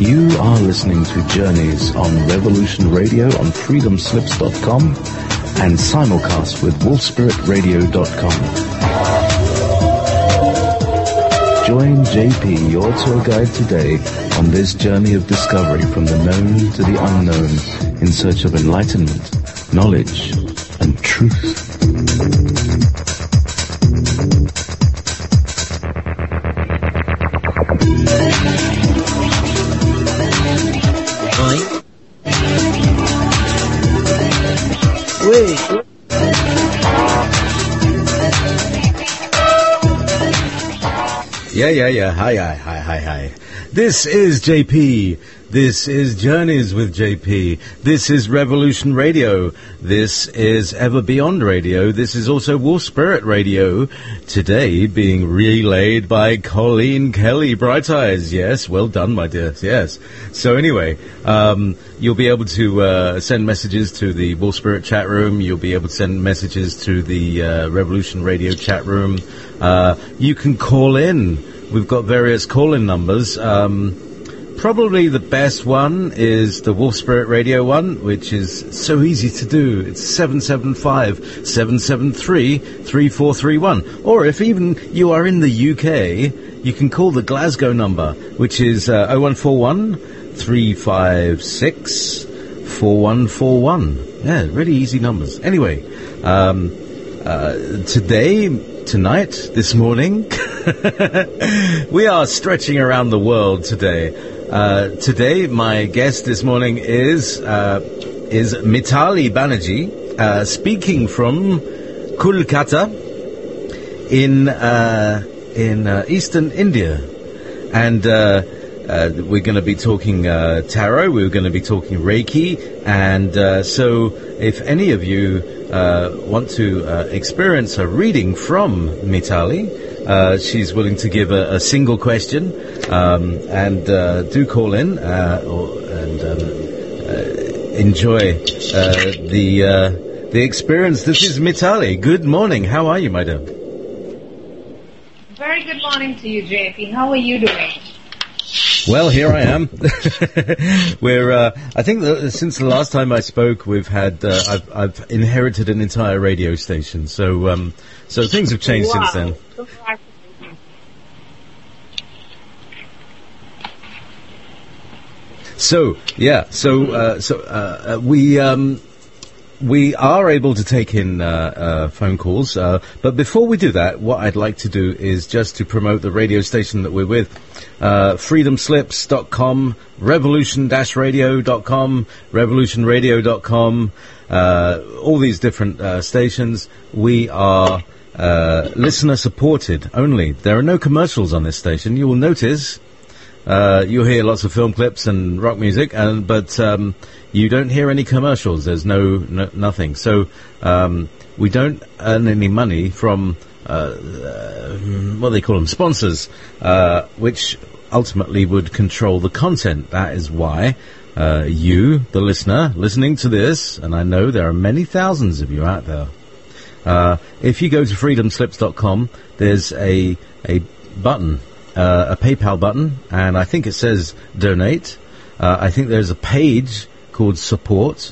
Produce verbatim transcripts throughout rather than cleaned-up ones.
You are listening to Journeys on Revolution Radio on freedom slips dot com and simulcast with wolf spirit radio dot com. Join J P, your tour guide today, on this journey of discovery from the known to the unknown in search of enlightenment, knowledge, and truth. Wait. Yeah, yeah, yeah. Hi, hi, hi, hi, hi. This is J P. This is Journeys with J P. This is Revolution Radio. This is Ever Beyond Radio. This is also Wolf Spirit Radio. Today being relayed by Colleen Kelly, Bright Eyes. Yes, well done, my dear. Yes. So anyway, um, you'll be able to uh, send messages to the Wolf Spirit chat room. You'll be able to send messages to the uh, Revolution Radio chat room. Uh, you can call in. We've got various call-in numbers. Um, probably the best one is the Wolf Spirit Radio one, which is so easy to do. It's seven seven five, seven seven three, three four three one. Or if even you are in the U K, you can call the Glasgow number, which is uh, oh one four one, three five six, four one four one. Yeah, really easy numbers. Anyway, um, uh, today... Tonight, this morning, we are stretching around the world today. Uh, today, my guest this morning is uh, is Mitali Banerjee, uh, speaking from Kolkata in uh, in uh, eastern India, and uh, uh, we're going to be talking uh, tarot. We're going to be talking Reiki, and uh, so if any of you Uh, want to uh, experience a reading from Mitali, uh, she's willing to give a, a single question, um, and uh, do call in uh, or, and um, uh, enjoy uh, the uh, the experience. This is Mitali. Good morning. How are you, my dear? Very good morning to you, J P. How are you doing? Well, here I am. We're, uh, I think that since the last time I spoke, we've had, uh, I've, I've inherited an entire radio station. So, um, so things have changed wow. since then. So, yeah, so, uh, so, uh, we, um, we are able to take in uh, uh, phone calls, uh, but before we do that, what I'd like to do is just to promote the radio station that we're with, uh, freedom slips dot com, revolution radio dot com, revolution radio dot com, uh, all these different uh, stations. We are uh, listener-supported only. There are no commercials on this station. You will notice uh, you'll hear lots of film clips and rock music, and but... Um, You don't hear any commercials. There's no, no nothing. So um, we don't earn any money from uh, uh, what do they call them, sponsors, uh, which ultimately would control the content. That is why uh, you, the listener, listening to this, and I know there are many thousands of you out there. Uh, if you go to freedom slips dot com, there's a a button, uh, a PayPal button, and I think it says donate. Uh, I think there's a page called support.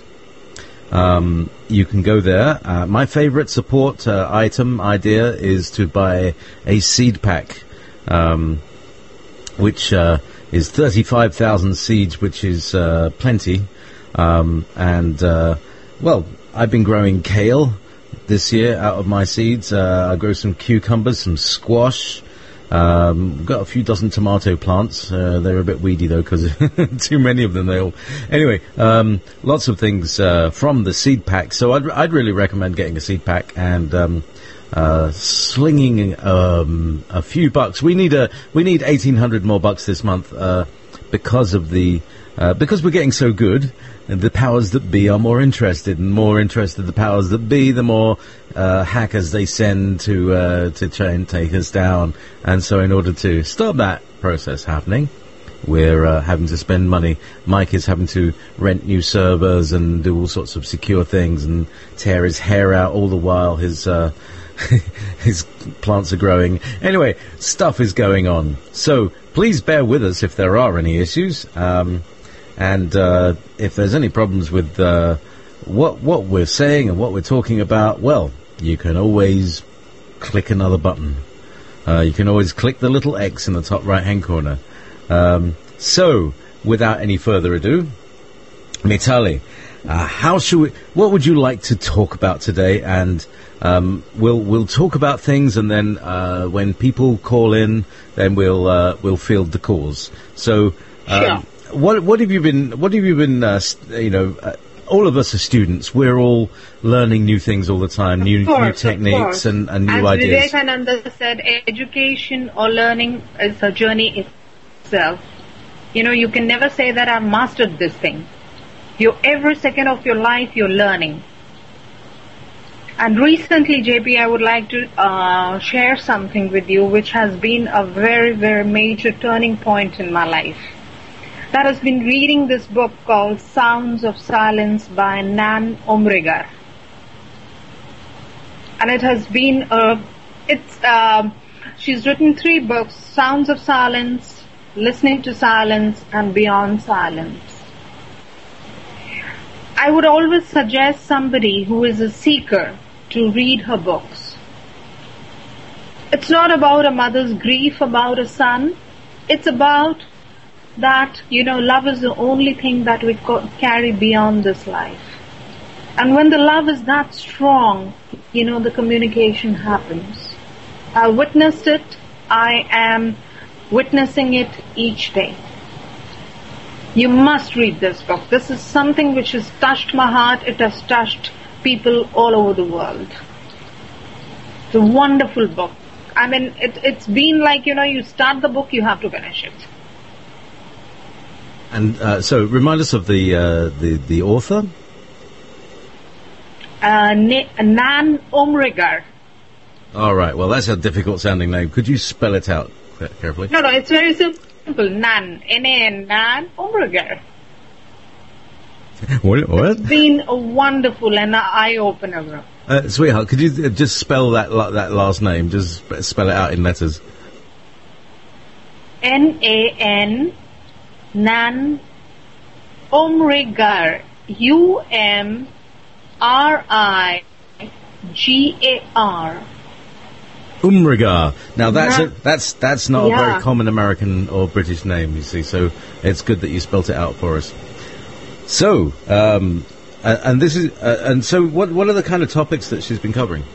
Um, you can go there. Uh, my favorite support uh, item idea is to buy a seed pack, um, which uh, is thirty-five thousand seeds, which is uh, plenty. Um, and, uh, well, I've been growing kale this year out of my seeds. Uh, I grow some cucumbers, some squash. Um, got a few dozen tomato plants. Uh, they're a bit weedy though because too many of them. They all anyway. Um, lots of things uh, from the seed pack. So I'd, I'd really recommend getting a seed pack and um, uh, slinging um, a few bucks. We need a we need eighteen hundred more bucks this month uh, because of the uh, because we're getting so good. And the powers that be are more interested, and more interested the powers that be, the more uh, hackers they send to uh, to try and take us down. And so in order to stop that process happening, we're uh, having to spend money. Mike is having to rent new servers and do all sorts of secure things and tear his hair out all the while his uh, his plants are growing. Anyway, stuff is going on. So please bear with us if there are any issues, um, and uh, if there's any problems with uh, what what we're saying and what we're talking about. Well, you can always click another button. Uh, you can always click the little X in the top right-hand corner. Um, so, without any further ado, Mitali, uh, how should we? What would you like to talk about today? And um, we'll we'll talk about things, and then uh, when people call in, then we'll uh, we'll field the calls. So, um, Sure. what what have you been? What have you been? Uh, st- you know. Uh, all of us are students. We're all learning new things all the time, new, Of course, new of techniques course. and, and new As ideas. Vivekananda said, education or learning is a journey itself. You know, you can never say that I've mastered this thing. You, every second of your life, you're learning. And recently, J P, I would like to uh, share something with you which has been a very, very major turning point in my life. That has been reading this book called Sounds of Silence by Nan Omrigar. And it has been, uh, it's, uh, she's written three books, Sounds of Silence, Listening to Silence, and Beyond Silence. I would always suggest somebody who is a seeker to read her books. It's not about a mother's grief about a son. It's about that, you know, love is the only thing that we co- carry beyond this life. And when the love is that strong, you know, the communication happens. I witnessed it. I am witnessing it each day. You must read this book. This is something which has touched my heart. It has touched people all over the world. It's a wonderful book. I mean, it, it's been like, you know, you start the book, you have to finish it. And uh, so, remind us of the uh, the the author. Uh, Na- Nan Omrigar. All right. Well, that's a difficult sounding name. Could you spell it out carefully? No, no, it's very simple. Nan, N A N, Nan Omrigar. What? What? It's been a wonderful and an eye-opener. Uh, sweetheart, could you uh, just spell that la- that last name? Just sp- spell it out in letters. N A N, Nan Omrigar. U M R I G A R. Umrigar. Now that's Na- a, that's that's not a Yeah. very common American or British name, you see. So it's good that you spelt it out for us. So, um, uh, and this is uh, and so what what are the kind of topics that she's been covering?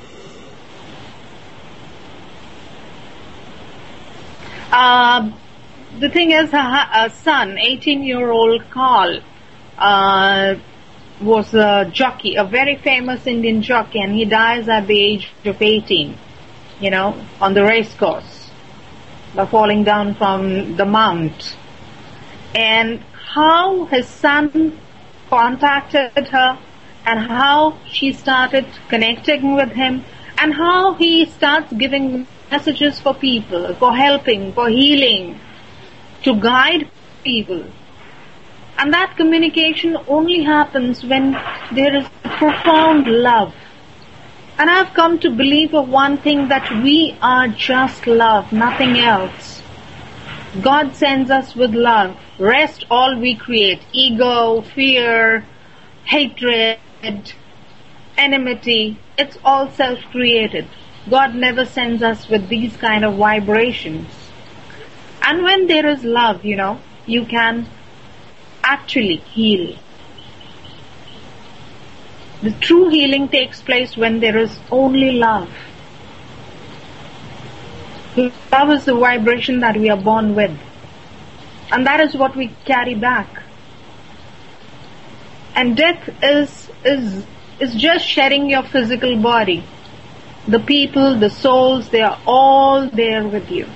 Uh, the thing is, her, her son, eighteen-year-old Carl, uh, was a jockey, a very famous Indian jockey, and he dies at the age of eighteen, you know, on the race course, by falling down from the mount. And how his son contacted her, and how she started connecting with him, and how he starts giving messages for people, for helping, for healing, to guide people. And that communication only happens when there is profound love. And I've come to believe of one thing, that we are just love, nothing else. God sends us with love. Rest all we create. Ego, fear, hatred, enmity. It's all self-created. God never sends us with these kind of vibrations. And when there is love, you know, you can actually heal. The true healing takes place when there is only love. Love is the vibration that we are born with. And that is what we carry back. And death is, is, is just shedding your physical body. The people, the souls, they are all there with you.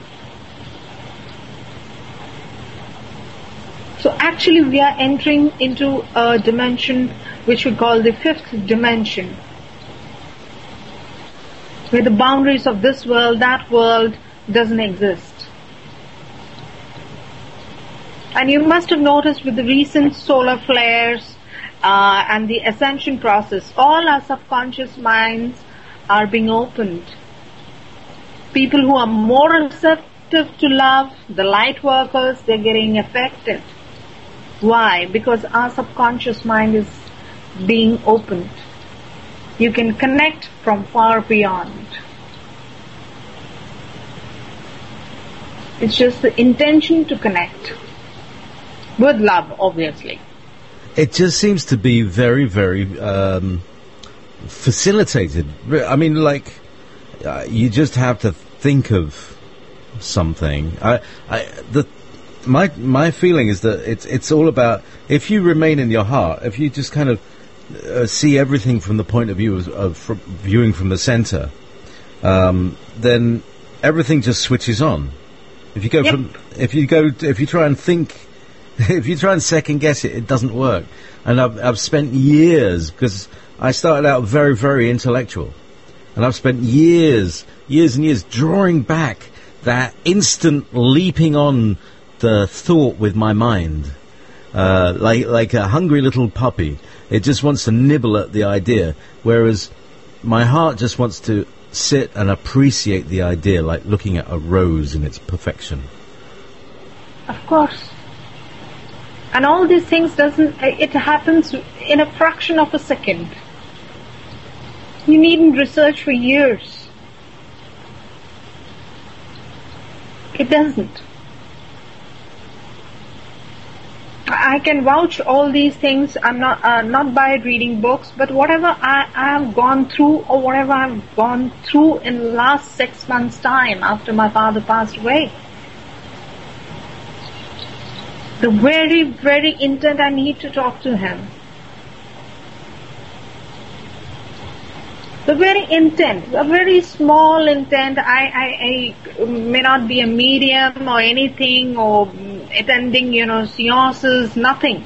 So actually we are entering into a dimension which we call the fifth dimension, where the boundaries of this world, that world doesn't exist. And you must have noticed with the recent solar flares uh, and the ascension process, all our subconscious minds are being opened. People who are more receptive receptive to love, the light workers, they're getting affected. Why? Because our subconscious mind is being opened. You can connect from far beyond. It's just the intention to connect. With love, obviously. It just seems to be very, very um, facilitated. I mean, like, uh, you just have to think of something. I, I, the, my, my feeling is that it's, it's all about, if you remain in your heart, if you just kind of uh, see everything from the point of view of, of from viewing from the center, um, then everything just switches on. If you go yep. from, if you go, if you try and think, if you try and second guess it, it doesn't work. And I've, I've spent years, because I started out very, very intellectual, and I've spent years, years and years drawing back that instant leaping on the thought with my mind, uh, like like a hungry little puppy. It just wants to nibble at the idea, whereas my heart just wants to sit and appreciate the idea, like looking at a rose in its perfection. Of course. And all these things doesn't, it happens in a fraction of a second. You needn't research for years. It doesn't. I can vouch all these things. I'm not uh, not by reading books, but whatever I, I have gone through, or whatever I've gone through in the last six months' time after my father passed away. The very, very intent I need to talk to him. The very intent, a very small intent. I, I, I may not be a medium or anything, or attending, you know, seances, nothing.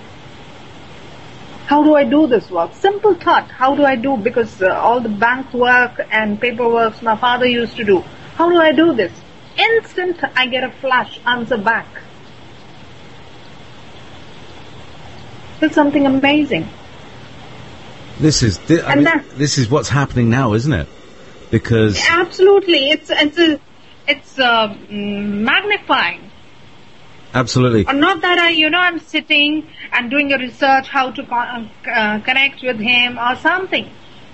How do I do this work? Simple thought. How do I do? Because uh, all the bank work and paperwork my father used to do. How do I do this? Instant, I get a flash answer back. It's something amazing. This is thi- I And mean, that- this is what's happening now, isn't it? Because Absolutely, it's it's a, it's uh, magnifying. absolutely, Or not that I, you know, I'm sitting and doing a research how to con- uh, connect with him or something.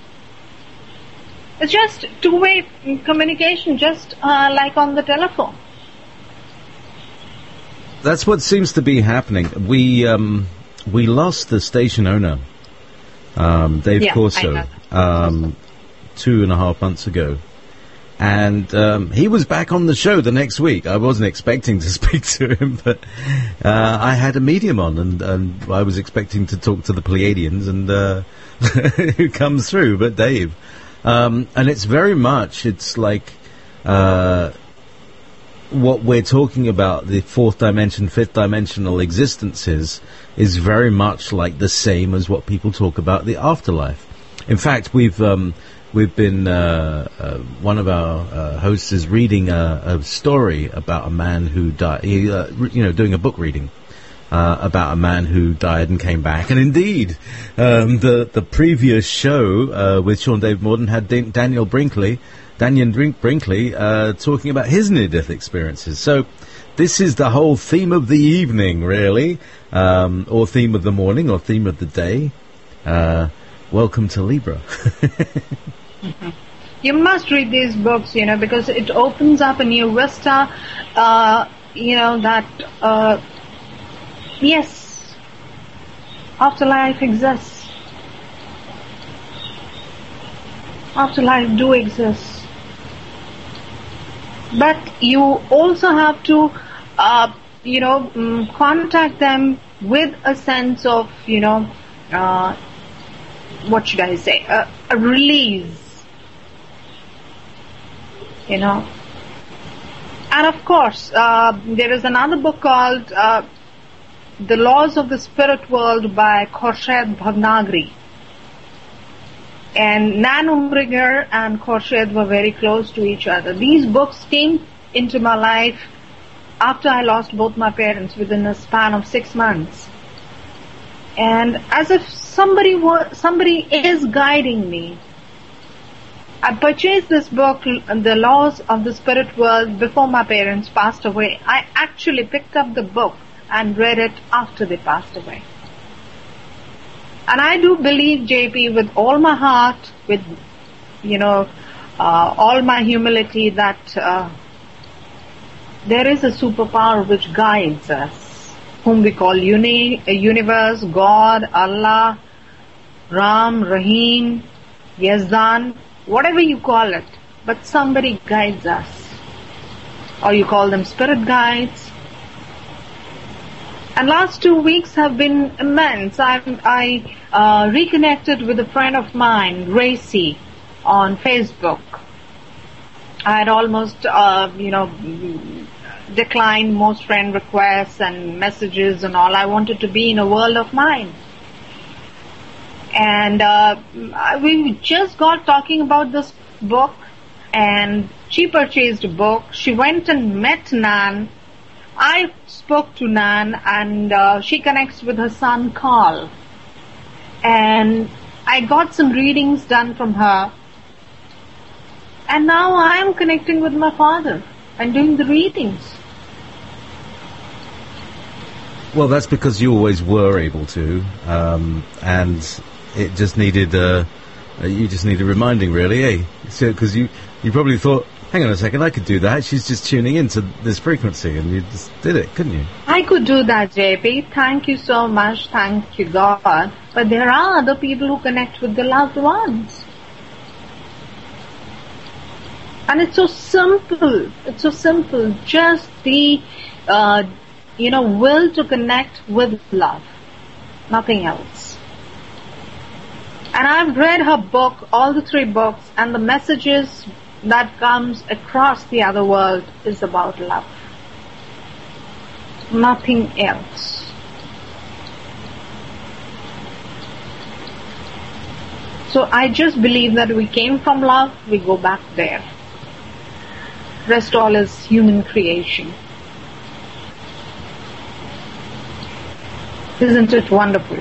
It's just two-way communication, just uh, like on the telephone. that's what seems to be happening. We um, we lost the station owner, um, Dave Yeah, I Corso, know. um, two and a half months ago. And um, he was back on the show the next week. I wasn't expecting to speak to him, but uh, I had a medium on, and, and I was expecting to talk to the Pleiadians, and uh, who comes through, but Dave. Um, and it's very much, it's like uh, what we're talking about, the fourth dimension, fifth dimensional existences, is very much like the same as what people talk about the afterlife. In fact, we've... Um, We've been, uh, uh, one of our uh, hosts is reading a, a story about a man who died, he, uh, re- you know, doing a book reading uh, about a man who died and came back. And indeed, um, the the previous show uh, with Sean Dave Morden had Dan- Daniel Brinkley, Daniel Brink- Brinkley, uh, talking about his near-death experiences. So this is the whole theme of the evening, really, um, or theme of the morning, or theme of the day. Uh, welcome to Libra. Mm-hmm. You must read these books, you know, because it opens up a new vista, uh, you know, that, uh, yes, afterlife exists. Afterlife do exist. But you also have to, uh, you know, um, contact them with a sense of, you know, uh, what should I say, a, a release. You know, and of course, uh, there is another book called uh, The Laws of the Spirit World by Khorshid Bhavnagri. And Nan Umringer and Khorshid were very close to each other. These books came into my life after I lost both my parents within a span of six months. And as if somebody wa- somebody is guiding me. I purchased this book, The Laws of the Spirit World, before my parents passed away. I actually picked up the book and read it after they passed away. And I do believe, J P, with all my heart, with, you know, uh, all my humility, that uh, there is a superpower which guides us, whom we call uni- universe, God, Allah, Ram, Rahim, Yazdan, whatever you call it, but somebody guides us. Or you call them spirit guides. And last two weeks have been immense. I, I uh, reconnected with a friend of mine, Racy, on Facebook. I had almost, uh, you know, declined most friend requests and messages and all. I wanted to be in a world of mine. And uh, we just got talking about this book, and she purchased a book. She went and met Nan. I spoke to Nan, and uh, she connects with her son Carl. And I got some readings done from her. And now I am connecting with my father and doing the readings. Well, that's because you always were able to, um, and it just needed, uh, uh, you just needed reminding, really, eh? So, because you, you probably thought, hang on a second, I could do that. She's just tuning into this frequency, and you just did it, couldn't you? I could do that, J P. Thank you so much. Thank you, God. But there are other people who connect with the loved ones. And it's so simple. It's so simple. Just the, uh, you know, will to connect with love. Nothing else. And I've read her book, all the three books, and the messages that comes across the other world is about love. Nothing else. So I just believe that we came from love, we go back there. Rest all is human creation. Isn't it wonderful?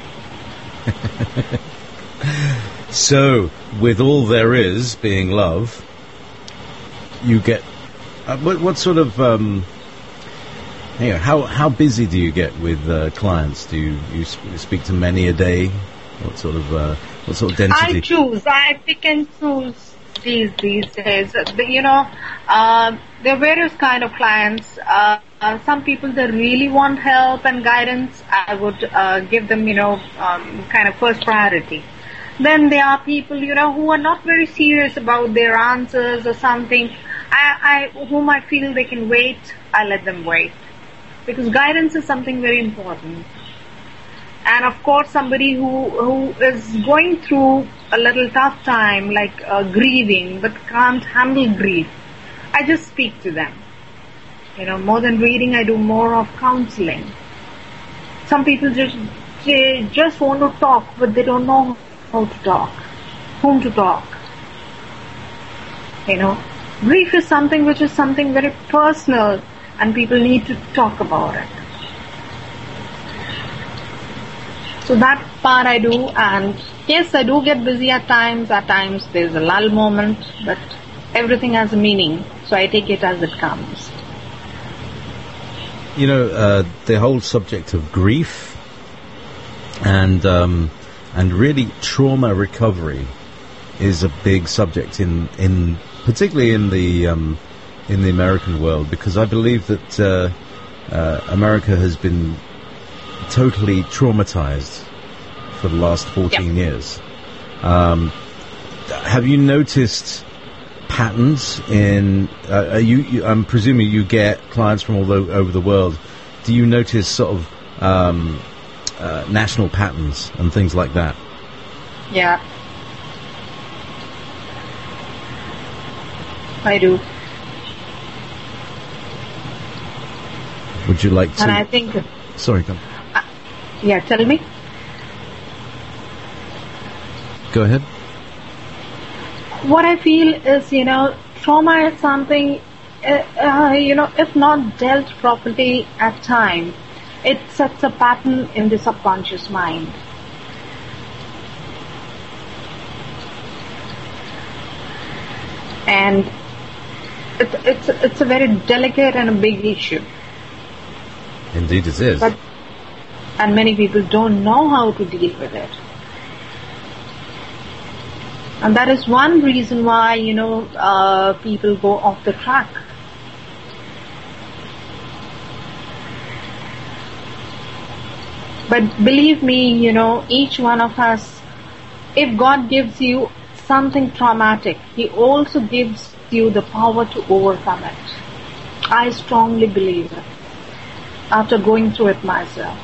So, with all there is being love, you get uh, what, what sort of um, you know, how how busy do you get with uh, clients? Do you you sp- speak to many a day? What sort of uh, what sort of density? I choose. I pick and choose these these days. You know, uh, there are various kind of clients. Uh, uh, some people that really want help and guidance, I would uh, give them, you know, um, kind of first priority. Then there are people, you know, who are not very serious about their answers or something. I, I, whom I feel they can wait, I let them wait. Because guidance is something very important. And of course, somebody who, who is going through a little tough time, like uh, grieving, but can't handle grief, I just speak to them. You know, more than reading, I do more of counseling. Some people just, they just want to talk, but they don't know how to talk, whom to talk. You know, grief is something which is something very personal, and people need to talk about it. So that part I do, and yes, I do get busy at times. At times there's a lull moment, but everything has a meaning, so I take it as it comes. You know, uh, the whole subject of grief and um, and really trauma recovery is a big subject in, in particularly in the um, in the American world, because I believe that uh, uh, America has been totally traumatized for the last fourteen yep. years. Um, have you noticed patterns in? Uh, are you, you, I'm presuming you get clients from all o- over the world. Do you notice sort of um, uh, national patterns and things like that? Yeah, I do. Would you like to? And I think. Sorry, go. Uh, yeah, tell me. Go ahead. What I feel is, you know, trauma is something, uh, uh, you know, if not dealt properly at time, it sets a pattern in the subconscious mind. And it's it's it's a very delicate and a big issue. Indeed, it is. But and many people don't know how to deal with it. And that is one reason why, you know, uh, people go off the track. But believe me, you know, each one of us, if God gives you something traumatic, He also gives you the power to overcome it. I strongly believe it, after going through it myself.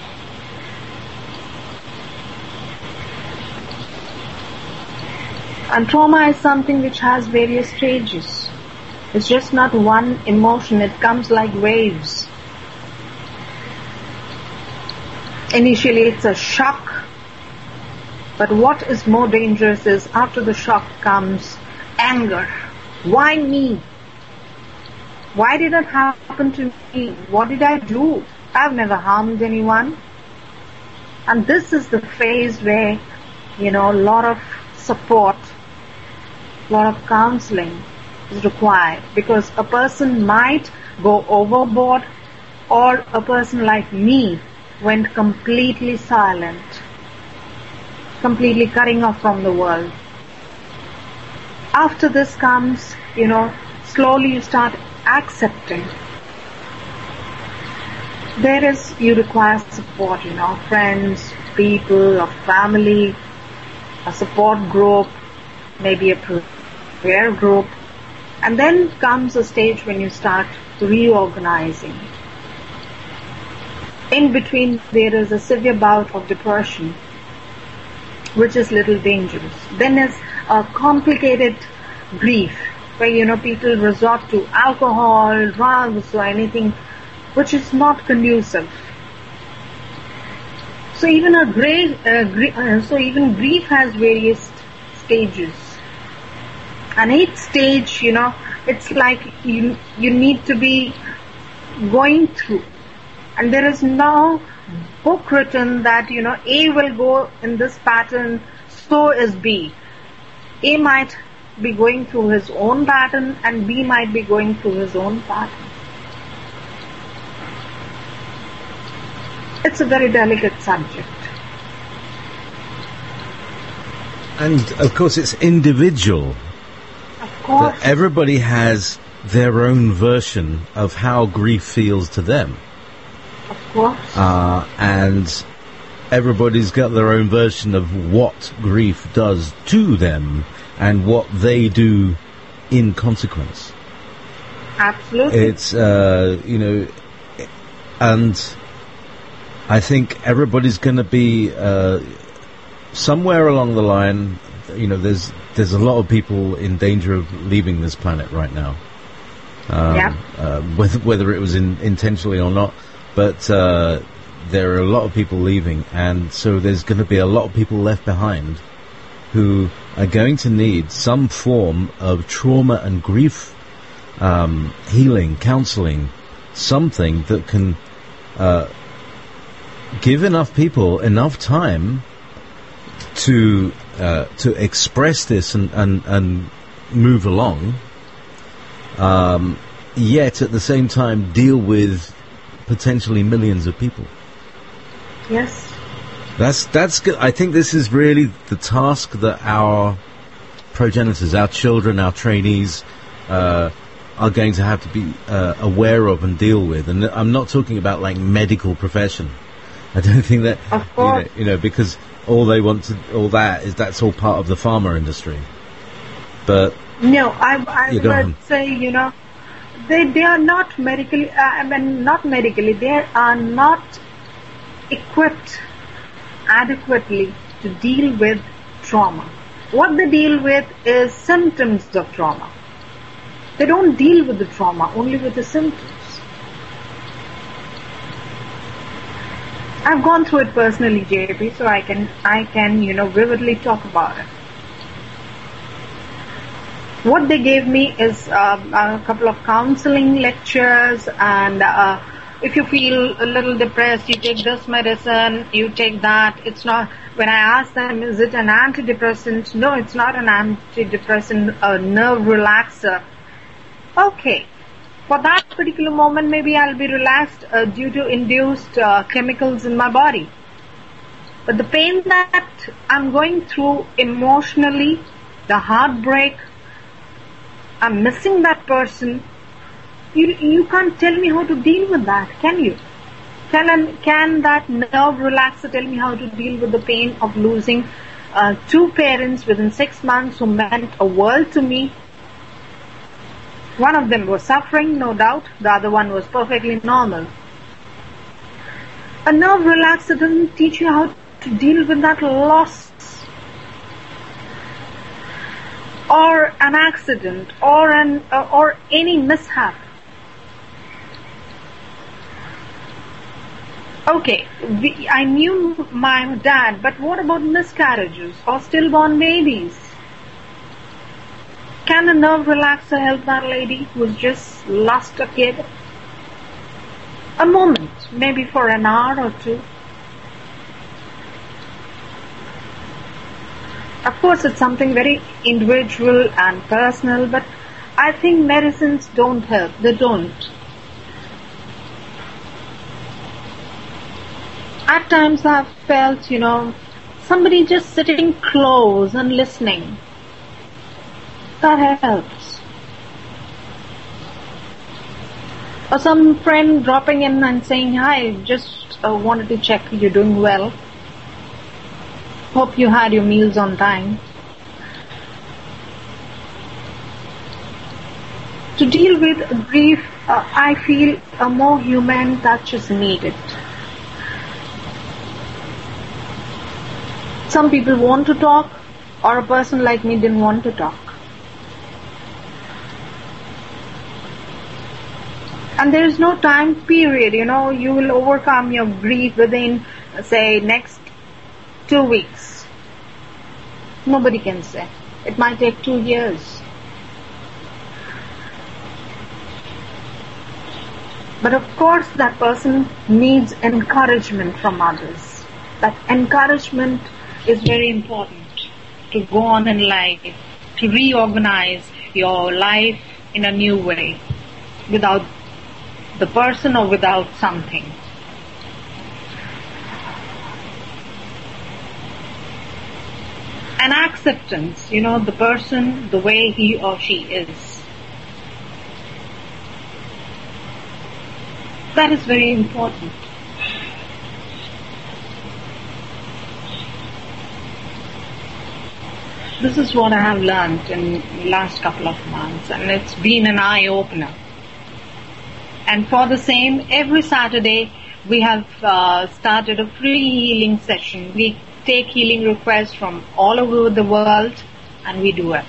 And trauma is something which has various stages. It's just not one emotion, it comes like waves. Initially it's a shock, but what is more dangerous is after the shock comes anger. Why me? Why did it happen to me? What did I do? I've never harmed anyone. And this is the phase where, you know, a lot of support, a lot of counseling is required, because a person might go overboard, or a person like me went completely silent, completely cutting off from the world. After this comes, you know, slowly you start accepting. There is, you require support, you know, friends, people, or family, a support group, maybe a prayer group. And then comes a stage when you start reorganizing. In between, there is a severe bout of depression, which is little dangerous. Then is a complicated grief, where, you know, people resort to alcohol, drugs, or anything which is not conducive. So even a great, uh, gr- uh, so even grief has various stages. And each stage, you know, it's like you you need to be going through. And there is no book written that, you know, A will go in this pattern, so is B. A might be going through his own pattern and B might be going through his own pattern. It's a very delicate subject. And of course it's individual. Of course. That everybody has their own version of how grief feels to them. Of course. Uh, and everybody's got their own version of what grief does to them and what they do in consequence. Absolutely. It's, uh, you know, and I think everybody's going to be, uh, somewhere along the line, you know, there's there's a lot of people in danger of leaving this planet right now. Um, yeah. Uh, whether, whether it was in, intentionally or not. But uh, there are a lot of people leaving, and so there's going to be a lot of people left behind who are going to need some form of trauma and grief um, healing, counseling, something that can uh, give enough people enough time to uh, to express this and, and, and move along, um, yet at the same time deal with potentially millions of people. Yes. That's that's good. I think this is really the task that our progenitors, our children, our trainees uh, are going to have to be uh, aware of and deal with. And I'm not talking about like medical profession. I don't think that, of course. You know, you know, because all they want to, all that is that's all part of the pharma industry. But no, I I would on. say, you know, they they are not medically. Uh, I mean, not medically. They are not equipped adequately to deal with trauma. What they deal with is symptoms of trauma. They don't deal with the trauma, only with the symptoms. I've gone through it personally, J P, so I can, I can, you know, vividly talk about it. What they gave me is uh, a couple of counseling lectures and uh, if you feel a little depressed, you take this medicine, you take that. It's not, when I ask them, is it an antidepressant? No, it's not an antidepressant, a nerve relaxer. Okay. For that particular moment, maybe I'll be relaxed uh, due to induced uh, chemicals in my body. But the pain that I'm going through emotionally, the heartbreak, I'm missing that person, you you can't tell me how to deal with that, can you? Can, can that nerve relaxer tell me how to deal with the pain of losing uh, two parents within six months who meant a world to me? One of them was suffering, no doubt. The other one was perfectly normal. A nerve relaxer doesn't teach you how to deal with that loss, or an accident, or an uh, or any mishap. Okay, we, I knew my dad, but what about miscarriages or stillborn babies? Can a nerve relaxer help that lady who's just lost a kid? A moment, maybe for an hour or two. Of course, it's something very individual and personal, but I think medicines don't help. They don't. At times I've felt, you know, somebody just sitting close and listening. That helps. Or some friend dropping in and saying, hi, just uh, wanted to check you're doing well. Hope you had your meals on time. To deal with grief, uh, I feel a more human touch is needed. Some people want to talk, or a person like me didn't want to talk. And there is no time period, you know, you will overcome your grief within, say, next two weeks. Nobody can say. It might take two years. But of course that person needs encouragement from others. That encouragement is very important to go on in life, to reorganize your life in a new way, without the person or without something. An acceptance, you know, the person, the way he or she is. That is very important. This is what I have learned in the last couple of months, and it's been an eye-opener. And for the same, every Saturday we have uh, started a free healing session. We take healing requests from all over the world, and we do it.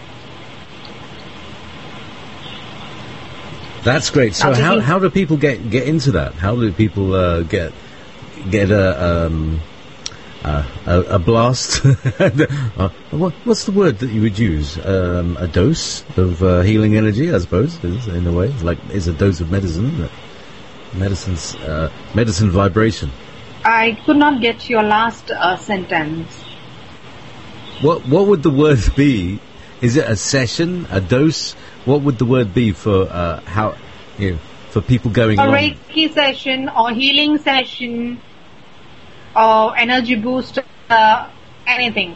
That's great. So how how do people get get into that? How do people uh, get get a um, uh, a, a blast? uh, what, what's the word that you would use? Um, a dose of uh, healing energy, I suppose, is, in a way. It's like it's a dose of medicine. Medicine's uh, medicine vibration. I could not get your last uh, sentence. What what would the word be? Is it a session, a dose? What would the word be for uh, how you know, for people going a along? Reiki session or healing session or energy booster, uh, anything.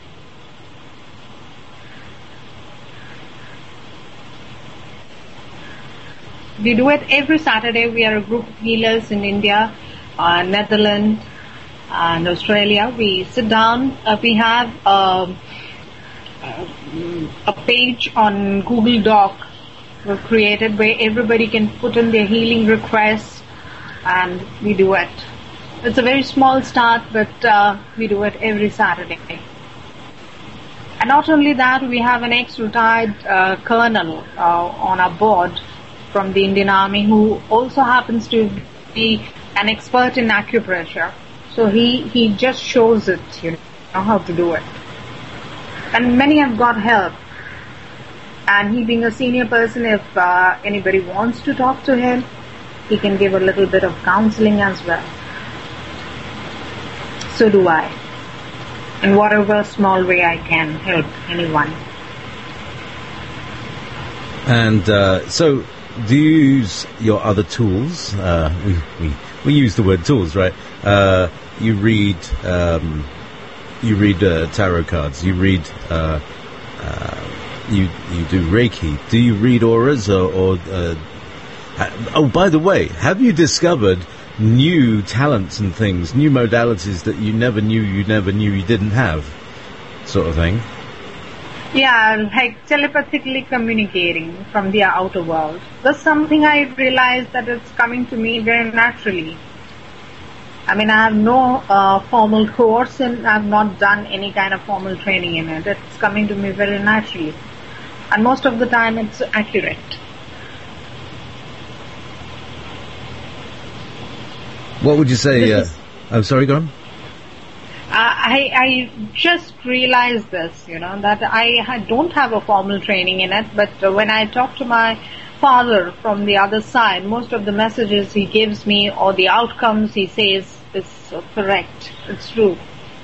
We do it every Saturday. We are a group of healers in India, uh, Netherlands, and Australia. We sit down. Uh, we have uh, uh, a page on Google Doc we've created where everybody can put in their healing requests, and we do it. It's a very small start, but uh, we do it every Saturday. And not only that, we have an ex-retired uh, colonel uh, on our board from the Indian Army who also happens to be an expert in acupressure. So he, he just shows it, you know, how to do it. And many have got help. And he being a senior person, if uh, anybody wants to talk to him, He can give a little bit of counseling as well. So do I. In whatever small way I can help anyone. And uh, so, do you use your other tools? Uh, we, we we use the word tools, right? Uh, you read um, you read uh, tarot cards. You read uh, uh, you you do Reiki. Do you read auras or? or uh, oh, by the way, have you discovered new talents and things, new modalities that you never knew you never knew you didn't have, sort of thing? Yeah, like telepathically communicating from the outer world. That's something I realized that it's coming to me very naturally. I mean, I have no uh, formal course and I have not done any kind of formal training in it. It's coming to me very naturally. And most of the time it's accurate. What would you say? Uh, Is, I'm sorry, go on. I, I just realized this, you know, that I ha- don't have a formal training in it, but uh, when I talk to my father from the other side, most of the messages he gives me or the outcomes he says is uh, correct. It's true.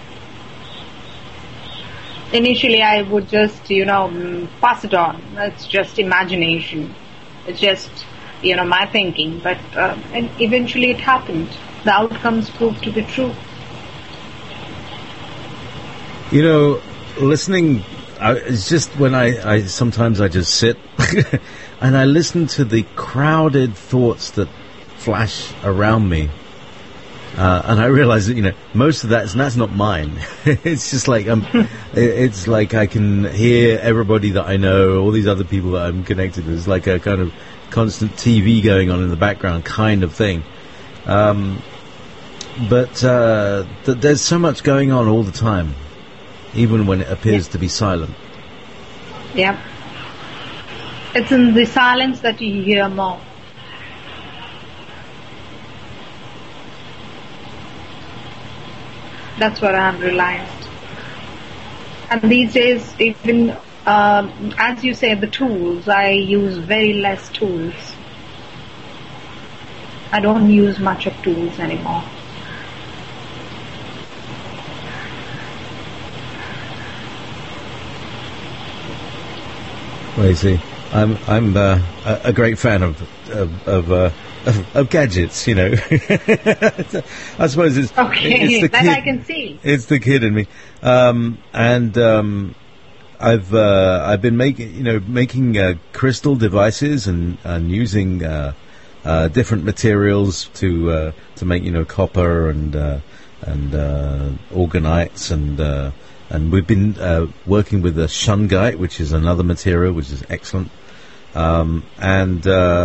Initially I would just, you know, mm, pass it on. It's just imagination. It's just, you know, my thinking. But uh, and eventually it happened. The outcomes proved to be true. You know, listening, I, it's just when I, I, sometimes I just sit and I listen to the crowded thoughts that flash around me. Uh, and I realize that, you know, most of that is, that's not mine. It's just like, um, it, it's like I can hear everybody that I know, all these other people that I'm connected with. It's like a kind of constant T V going on in the background kind of thing. Um, but, uh, th- there's so much going on all the time, even when it appears yeah. to be silent. Yeah. It's in the silence that you hear more. That's what I have realized. And these days, even, um, as you say, the tools, I use very less tools. I don't use much of tools anymore. Well, you see, I'm I'm uh, a, a great fan of of of, uh, of, of gadgets. You know, I suppose it's okay. It's the that kid, I can see. It's the kid in me, um, and um, I've uh, I've been making you know making uh, crystal devices and and using uh, uh, different materials to uh, to make you know copper and uh, and uh, organites and. Uh, And we've been uh, working with the shungite, which is another material, which is excellent. Um, and uh,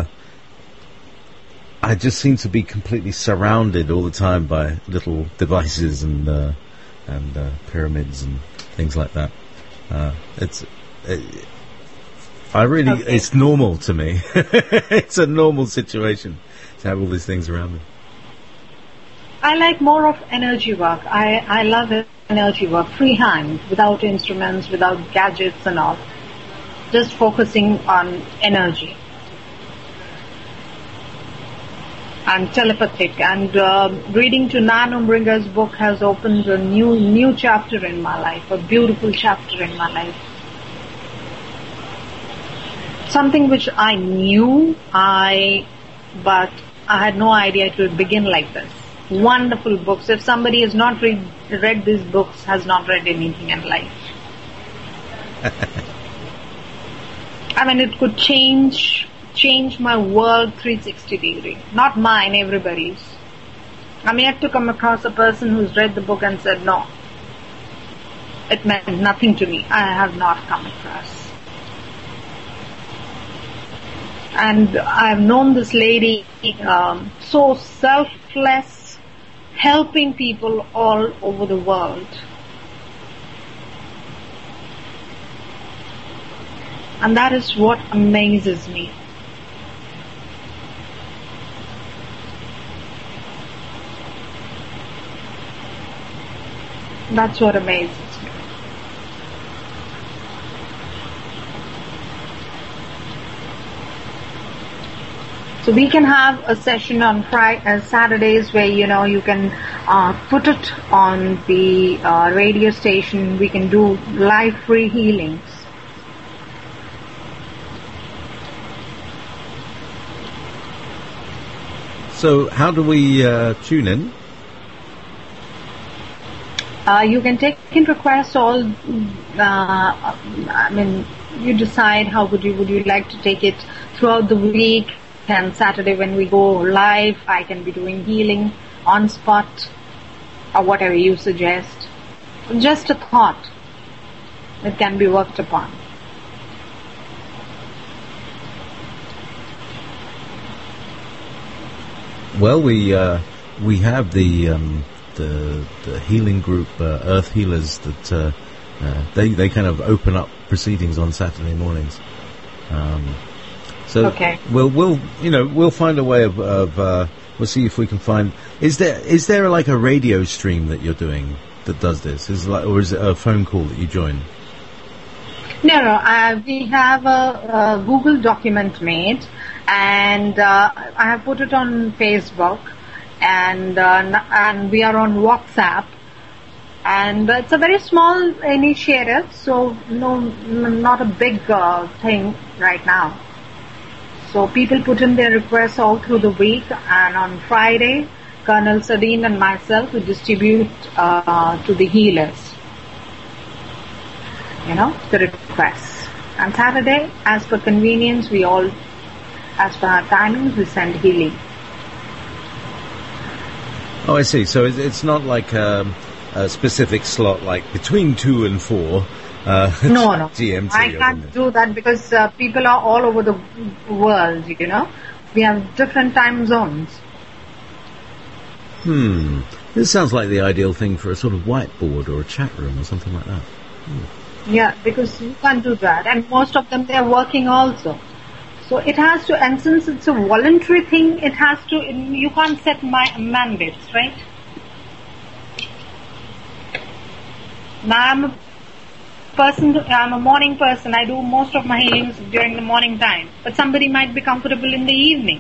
I just seem to be completely surrounded all the time by little devices and uh, and uh, pyramids and things like that. Uh, it's, it, I really, okay. It's normal to me. It's a normal situation to have all these things around me. I like more of energy work. I, I love it. Energy work, freehand, without instruments, without gadgets and all. Just focusing on energy. And telepathic. And uh, reading to Nan Umbringer's book has opened a new new chapter in my life, a beautiful chapter in my life. Something which I knew, I, but I had no idea it would begin like this. Wonderful books. If somebody has not read, read these books, has not read anything in life. I mean, it could change change my world three hundred sixty degree. Not mine, everybody's. I'm yet to come across a person who's read the book and said, no, it meant nothing to me. I have not come across. And I've known this lady, um, so selfless, helping people all over the world. And that is what amazes me. That's what amazes me. So we can have a session on Friday, uh, Saturdays where, you know, you can uh, put it on the uh, radio station. We can do live free healings. So how do we uh, tune in? Uh, you can take in requests all, uh, I mean, you decide how would you, would you like to take it throughout the week, and Saturday when we go live, I can be doing healing on spot, or whatever you suggest. Just a thought that can be worked upon. Well, we uh, we have the um, the the healing group, uh, Earth Healers, that uh, uh, they they kind of open up proceedings on Saturday mornings. Um, so okay. we'll we'll you know we'll find a way of, of uh, we'll see if we can find. Is there is there like a radio stream that you're doing that does this? Is it like, or is it a phone call that you join? No, no. Uh, we have a, a Google document made, and uh, I have put it on Facebook, and uh, and we are on WhatsApp, and it's a very small initiative, so no, not a big uh, thing right now. So people put in their requests all through the week, and on Friday, Colonel Serene and myself will distribute uh, to the healers. You know, the requests. And Saturday, as per convenience, we all, as per our timings, we send healing. Oh, I see. So it's, it's not like um, a specific slot, like between two and four. Uh, no, no. G M T. I can't do that because uh, people are all over the world, you know. We have different time zones. Hmm. This sounds like the ideal thing for a sort of whiteboard or a chat room or something like that. Hmm. Yeah, because you can't do that. And most of them, they're working also. So it has to, and since it's a voluntary thing, it has to, you can't set my mandates, right? Now I'm a person, I'm a morning person. I do most of my healings during the morning time. But somebody might be comfortable in the evening.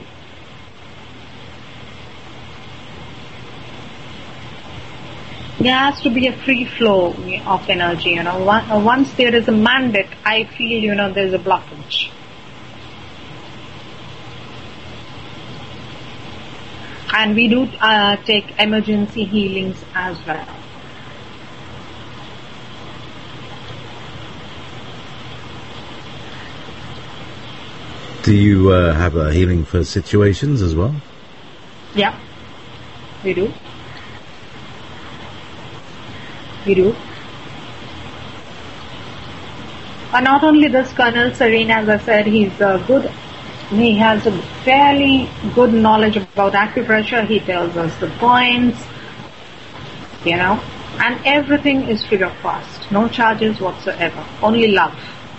There has to be a free flow of energy, you know. Once there is a mandate, I feel, you know, there's a blockage. And we do uh, take emergency healings as well. Do you uh, have a healing for situations as well? Yeah, we do. We do. And not only this, Colonel Serene, as I said, he's a good, he has a fairly good knowledge about acupressure. He tells us the points, you know, and everything is free of cost. No charges whatsoever. Only love.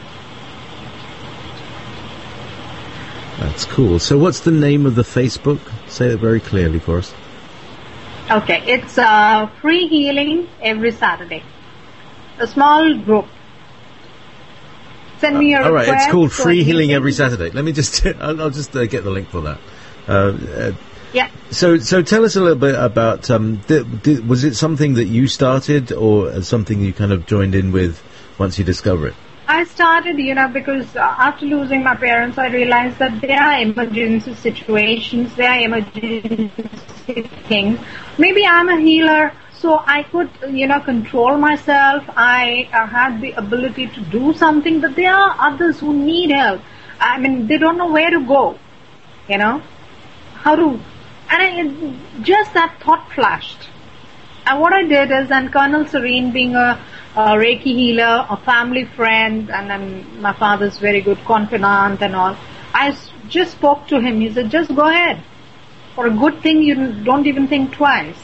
That's cool. So what's the name of the Facebook? Say it very clearly for us. Okay, it's uh, free healing every Saturday. A small group. Send me your uh, all right, request. it's called Free so Healing Every Saturday. Let me just, I'll, I'll just uh, get the link for that. Uh, uh, yeah. So, so tell us a little bit about. Um, th- th- was it something that you started, or something you kind of joined in with once you discover it? I started, you know, because uh, after losing my parents, I realized that there are emergency situations, there are emergency things. Maybe I'm a healer, so I could, you know, control myself. I uh, had the ability to do something, but there are others who need help. I mean, they don't know where to go, you know, how to, and I, just that thought flashed. And what I did is, and Colonel Serene being a a Reiki healer, a family friend, and then my father's very good confidant and all. I just spoke to him. He said, just go ahead. For a good thing, you don't even think twice.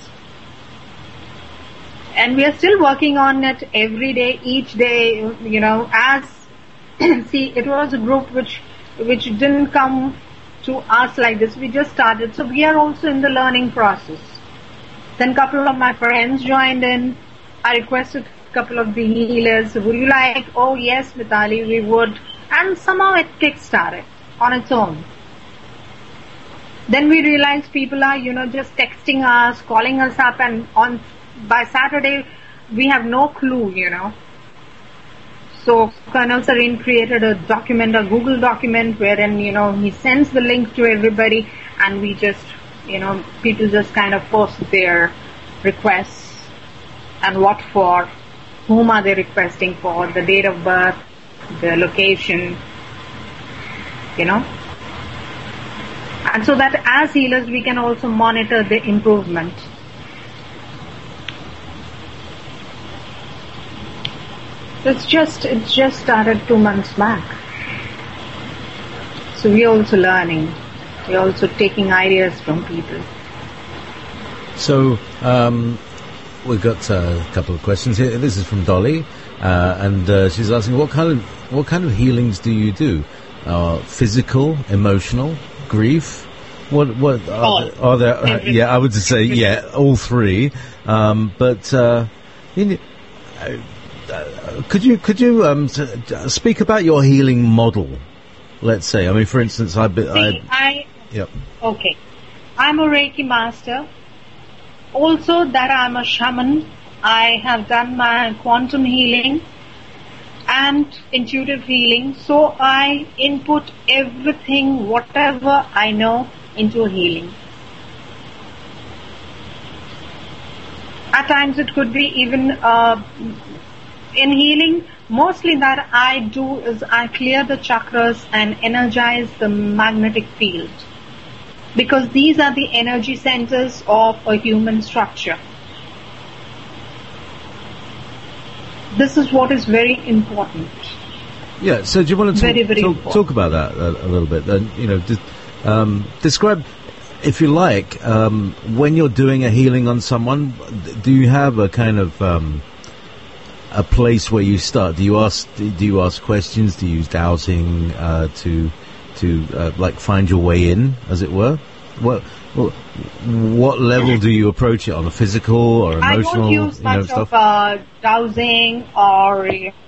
And we are still working on it every day, each day, you know, as, see, it was a group which, which didn't come to us like this. We just started. So we are also in the learning process. Then a couple of my friends joined in. I requested couple of the healers, would you like? Oh yes, Mitali, we would. And somehow it kick-started on its own. Then we realize people are, you know, just texting us, calling us up, and on by Saturday we have no clue, you know. So Colonel Sarin created a document, a Google document, wherein, you know, he sends the link to everybody, and we just, you know, people just kind of post their requests and what for, whom are they requesting for, the date of birth, the location, you know. And so that as healers we can also monitor the improvement. It's just, it's just started two months back. So we're also learning. We're also taking ideas from people. So, um, we've got uh, a couple of questions here. This is from Dolly, uh, and uh, she's asking, what kind of what kind of healings do you do? Uh, physical, emotional, grief? What what are, All. there, are there? Uh, yeah, I would just say yeah, all three. Um, but uh, you, uh, uh, could you could you um, t- t- speak about your healing model? Let's say, I mean, for instance, I, be, See, I, I yep. okay. I'm a Reiki master. Also, that I'm a shaman. I have done my quantum healing and intuitive healing. So I input everything, whatever I know, into healing. At times it could be even uh, in healing. Mostly that I do is I clear the chakras and energize the magnetic field, because these are the energy centers of a human structure. This is what is very important. Yeah, so do you want to talk, Very, very talk, important. talk about that a, a little bit? Then, you know, just, um, describe, if you like, um, when you're doing a healing on someone, do you have a kind of um, a place where you start? Do you ask? Do you ask questions? Do you use dowsing uh, to to uh, like find your way in, as it were? What what, what level do you approach it on? A physical or emotional? I don't use you know, much stuff? of uh, dowsing or.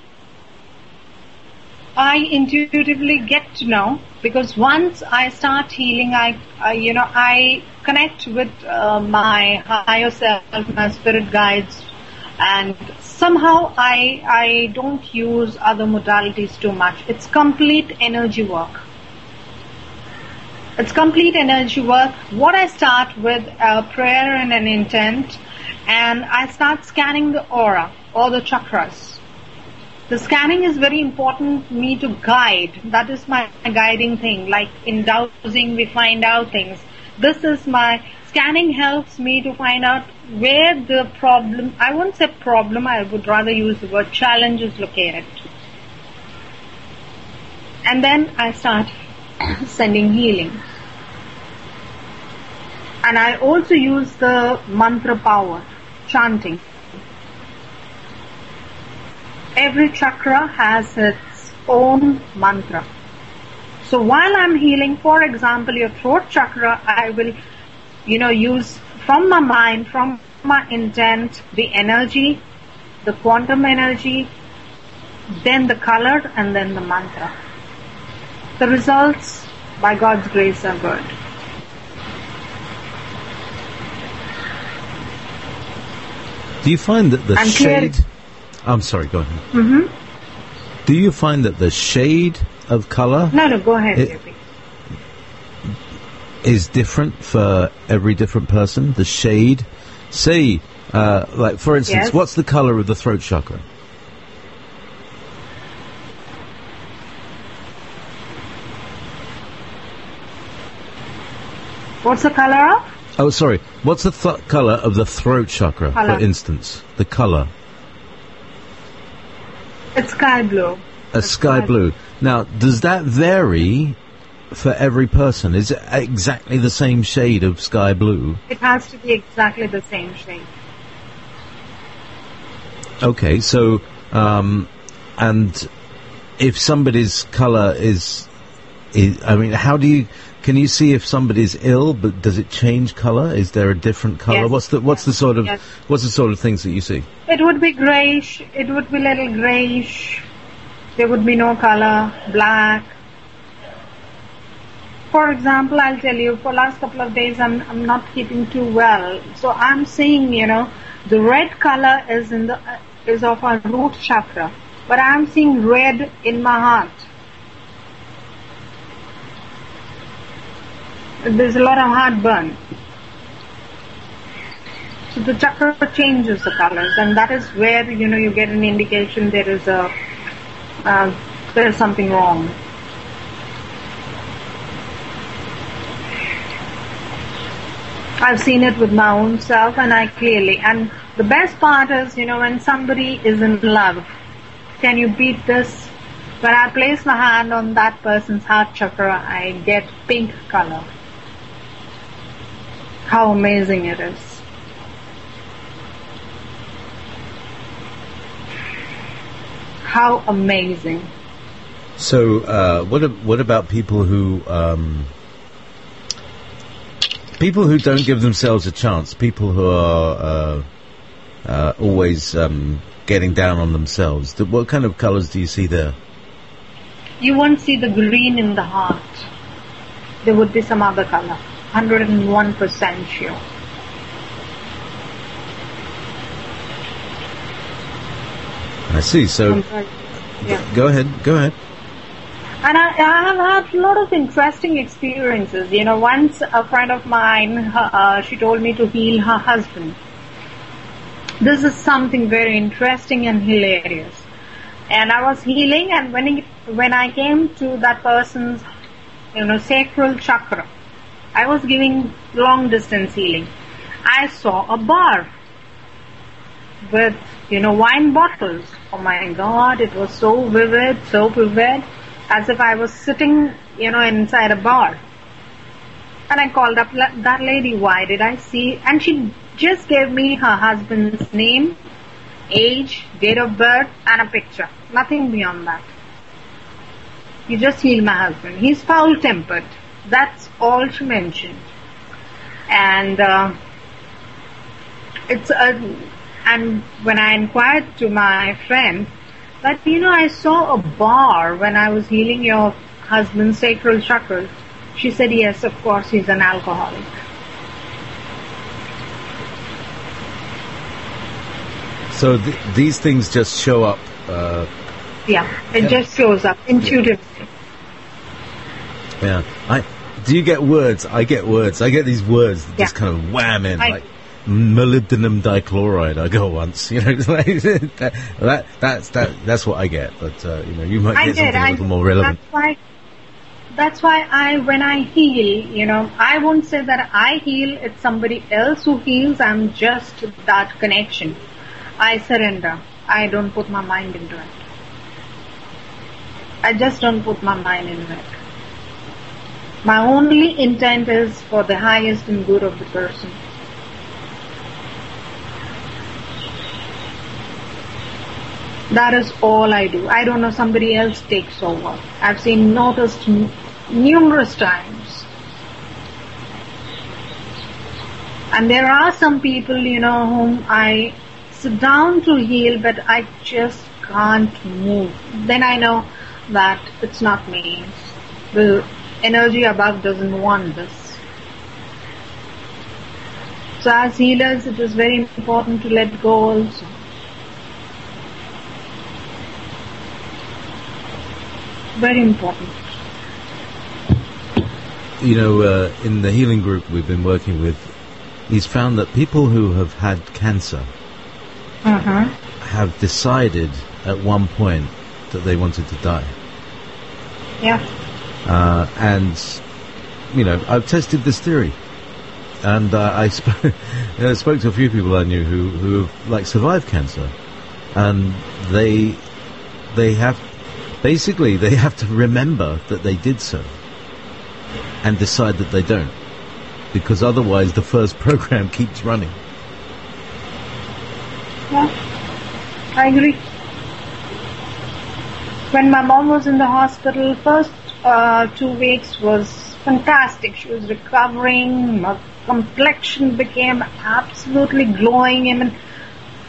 I intuitively get to know, because once I start healing, I, I you know, I connect with uh, my higher self, my spirit guides, and somehow I I don't use other modalities too much. It's complete energy work. It's complete energy work. What I start with a prayer and an intent, and I start scanning the aura or the chakras. The scanning is very important for me to guide. That is my guiding thing. Like in dowsing, we find out things. This is my scanning helps me to find out where the problem, I won't say problem, I would rather use the word challenge is located. And then I start sending healing. And I also use the mantra power, chanting. Every chakra has its own mantra. So while I'm healing, for example, your throat chakra, I will, you know, use from my mind, from my intent, the energy, the quantum energy, then the color, and then the mantra. The results, by God's grace, are good. Do you find that the I'm shade... clear- I'm sorry, go ahead. Mm-hmm. Do you find that the shade of colour No, no, go ahead, It- J P. is different for every different person? The shade? Say, uh, like, for instance, Yes. what's the colour of the throat chakra? What's the color of? Oh, sorry. What's the th- colour of the throat chakra, Colour. for instance? The colour. It's sky blue. A It's sky blue. Now, does that vary for every person? Is it exactly the same shade of sky blue? It has to be exactly the same shade. Okay, so, um, and if somebody's colour is, is, I mean, how do you, can you see if somebody's ill, but does it change colour? Is there a different colour? Yes. What's the, what's the sort of, Yes. what's the sort of things that you see? It would be greyish. It would be little greyish. There would be no color. Black. for example, I'll tell you, for last couple of days, I'm I'm not keeping too well. So I'm seeing, you know, the red color is in the uh, is of our root chakra, but I'm seeing red in my heart. There's a lot of heartburn. So the chakra changes the colors, and that is where, you know, you get an indication there is a uh, there is something wrong. I've seen it with my own self, and I clearly, and the best part is, you know, when somebody is in love, can you beat this? When I place my hand on that person's heart chakra, I get pink color. How amazing it is. How amazing. So, uh, what a, what about people who um, people who don't give themselves a chance? People who are uh, uh, always um, getting down on themselves. The, what kind of colours do you see there? You won't see the green in the heart. There would be some other color. one hundred one percent sure. I see. So, yeah. Go ahead. Go ahead. And I, I have had a lot of interesting experiences. You know, once a friend of mine, uh, she told me to heal her husband. This is something very interesting and hilarious. And I was healing, and when it, when I came to that person's, you know, sacral chakra, I was giving long distance healing. I saw a bar with, you know, wine bottles. Oh my God, it was so vivid, so vivid, as if I was sitting, you know, inside a bar. And I called up la- that lady, why did I see? And she just gave me her husband's name, age, date of birth, and a picture. Nothing beyond that. You just heal my husband. He's foul-tempered. That's all she mentioned. And uh, it's a... And when I inquired to my friend that, you know, I saw a bar when I was healing your husband's sacral chakras, she said, yes, of course, he's an alcoholic. So th- these things just show up. Uh, yeah, it yeah. just shows up intuitively. Yeah. I. Do you get words? I get words. I get these words that Yeah. just kind of wham in, I, like molybdenum dichloride. I go once, you know. that, that that's that that's what I get. But uh, you know, you might I get did. something I, a little more relevant. That's why. That's why I, when I heal, you know, I won't say that I heal. It's somebody else who heals. I'm just that connection. I surrender. I don't put my mind into it. I just don't put my mind into it. My only intent is for the highest and good of the person. That is all I do. I don't know, somebody else takes over. I've seen, noticed n- numerous times. And there are some people, you know, whom I sit down to heal, but I just can't move. Then I know that it's not me. The energy above doesn't want this. So as healers, it is very important to let go also. Very important. You know, uh, in the healing group we've been working with, he's found that people who have had cancer Uh-huh. have decided at one point that they wanted to die. Yeah. Uh, and, you know, I've tested this theory. And uh, I sp- I spoke to a few people I knew who, who have, like, survived cancer. And they, they have, basically, they have to remember that they did so. And decide that they don't. Because otherwise the first program keeps running. Yeah. I agree. When my mom was in the hospital, first uh, two weeks was fantastic. She was recovering. My complexion became absolutely glowing. And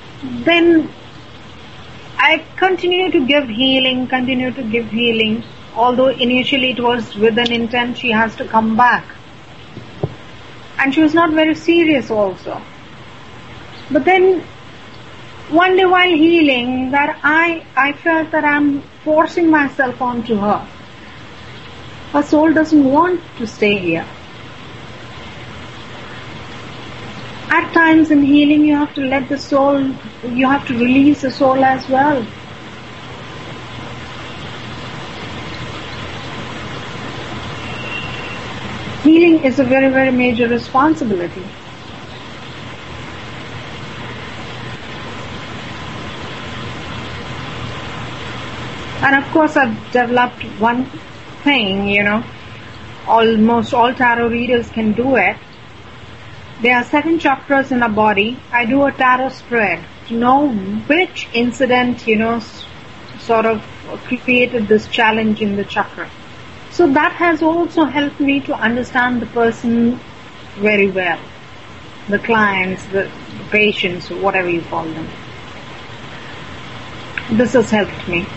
then I continued to give healing, continue to give healing. although initially it was with an intent she has to come back. And she was not very serious also. But then one day while healing, that I, I felt that I'm forcing myself onto her. Her soul doesn't want to stay here. At times in healing you have to let the soul, you have to release the soul as well. Healing is a very, very major responsibility. And of course I've developed one thing, you know, almost all tarot readers can do it. There are seven chakras in a body. I do a tarot spread to know which incident, you know, s- sort of created this challenge in the chakra. So that has also helped me to understand the person very well. The clients, the, the patients, whatever you call them. This has helped me.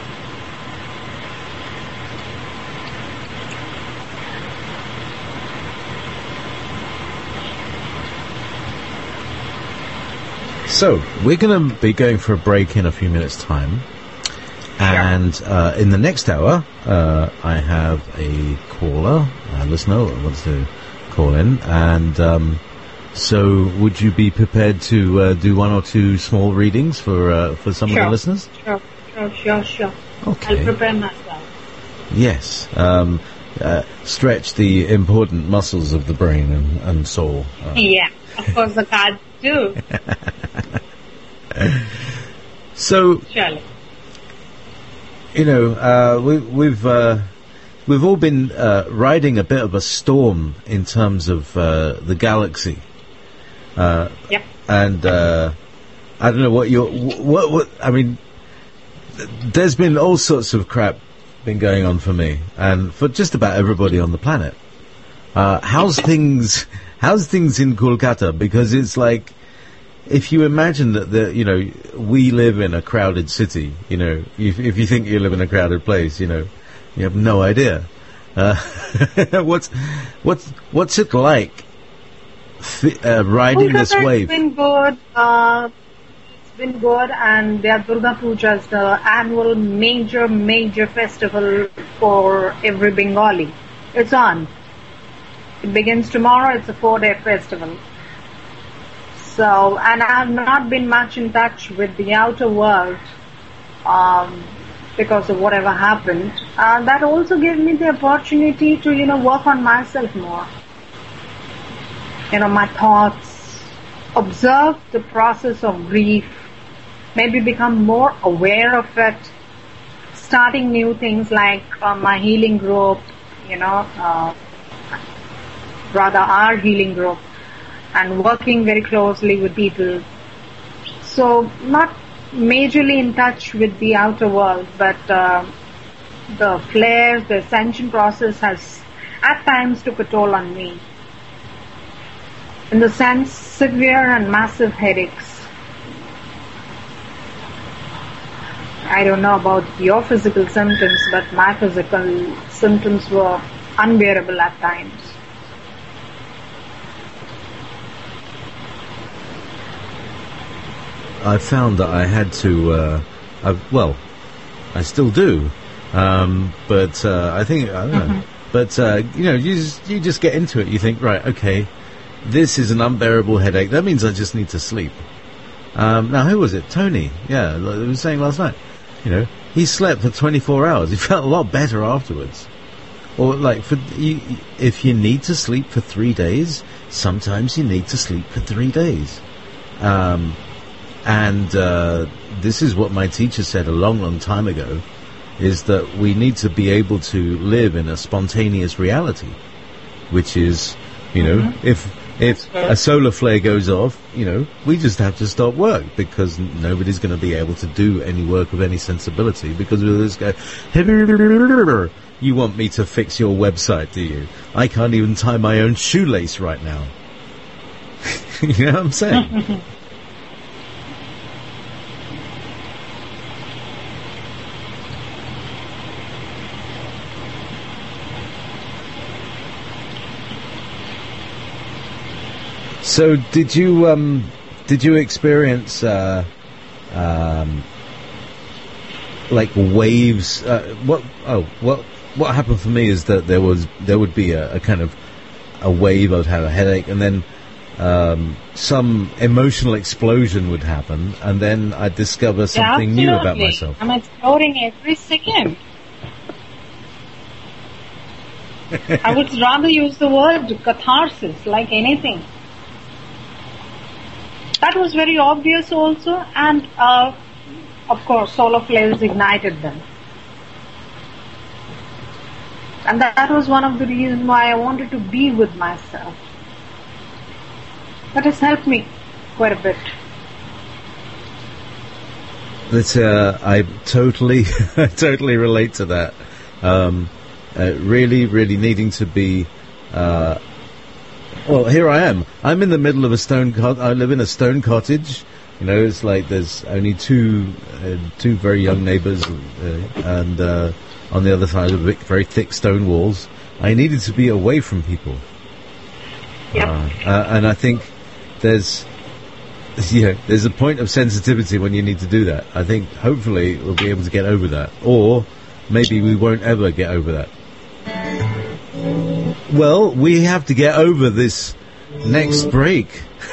So, we're going to be going for a break in a few minutes' time. And uh, in the next hour, uh, I have a caller, a listener that wants to call in. And um, so, would you be prepared to uh, do one or two small readings for uh, for some Sure. of the listeners? Sure, sure, sure, sure. Okay. I'll prepare myself. Yes. Um, uh, stretch the important muscles of the brain and, and soul. Uh, Yeah, of course the cards do. so, Surely. you know, uh, we, we've uh, we've all been uh, riding a bit of a storm in terms of uh, the galaxy, uh, Yep. and uh, I don't know what your what what I mean. th- There's been all sorts of crap been going on for me and for just about everybody on the planet. Uh, how's things? How's things in Kolkata? Because it's like, if you imagine that the, you know, we live in a crowded city, you know, if, if you think you live in a crowded place, you know, you have no idea. Uh, what's, what's, what's it like fi- uh, riding this Kolkata wave? has been good. Uh, it's been good, and their Durga Puja is the annual major, major festival for every Bengali. It's on. It begins tomorrow. It's a four-day festival. So, and I have not been much in touch with the outer world um, because of whatever happened. Uh, that also gave me the opportunity to, you know, work on myself more. You know, my thoughts, observe the process of grief, maybe become more aware of it, starting new things like uh, my healing group, you know, uh, rather our healing group, and working very closely with people. So not majorly in touch with the outer world, but uh, the flares, the ascension process has at times took a toll on me. In the sense, severe and massive headaches. I don't know about your physical symptoms, but my physical symptoms were unbearable at times. I found that I had to, uh, I, well, I still do, um, but uh, I think, I don't know, Mm-hmm. but, uh, you know, you just, you just get into it, you think, right, okay, this is an unbearable headache, that means I just need to sleep. Um, now, who was it? Tony, yeah, like I was saying last night, you know, he slept for twenty-four hours, he felt a lot better afterwards. Or, like, for you, if you need to sleep for three days, sometimes you need to sleep for three days. Um... And uh, this is what my teacher said a long, long time ago, is that we need to be able to live in a spontaneous reality, which is, you know, Mhm. if if a solar flare goes off, you know, we just have to stop work because nobody's going to be able to do any work of any sensibility because we'll just go, you want me to fix your website, do you? I can't even tie my own shoelace right now. You know what I'm saying? So did you um, did you experience uh, um, like waves? Uh, what oh what what happened for me is that there was there would be a, a kind of a wave. I would have a headache, and then um, some emotional explosion would happen, and then I'd discover something yeah, new about myself. I'm exploring every second. I would rather use the word catharsis, like anything. That was very obvious also, and uh, of course solar flares ignited them. And that, that was one of the reasons why I wanted to be with myself. That has helped me quite a bit. That's, uh, I totally, totally relate to that. Um, uh, really, really needing to be... Uh, well, here I am. I'm in the middle of a stone cot. I live in a stone cottage. You know, it's like there's only two, uh, two very young neighbours, uh, and uh, on the other side of it, very thick stone walls. I needed to be away from people. Yep. Uh, uh, and I think there's, yeah, there's a point of sensitivity when you need to do that. I think hopefully we'll be able to get over that, or maybe we won't ever get over that. Well, we have to get over this next break.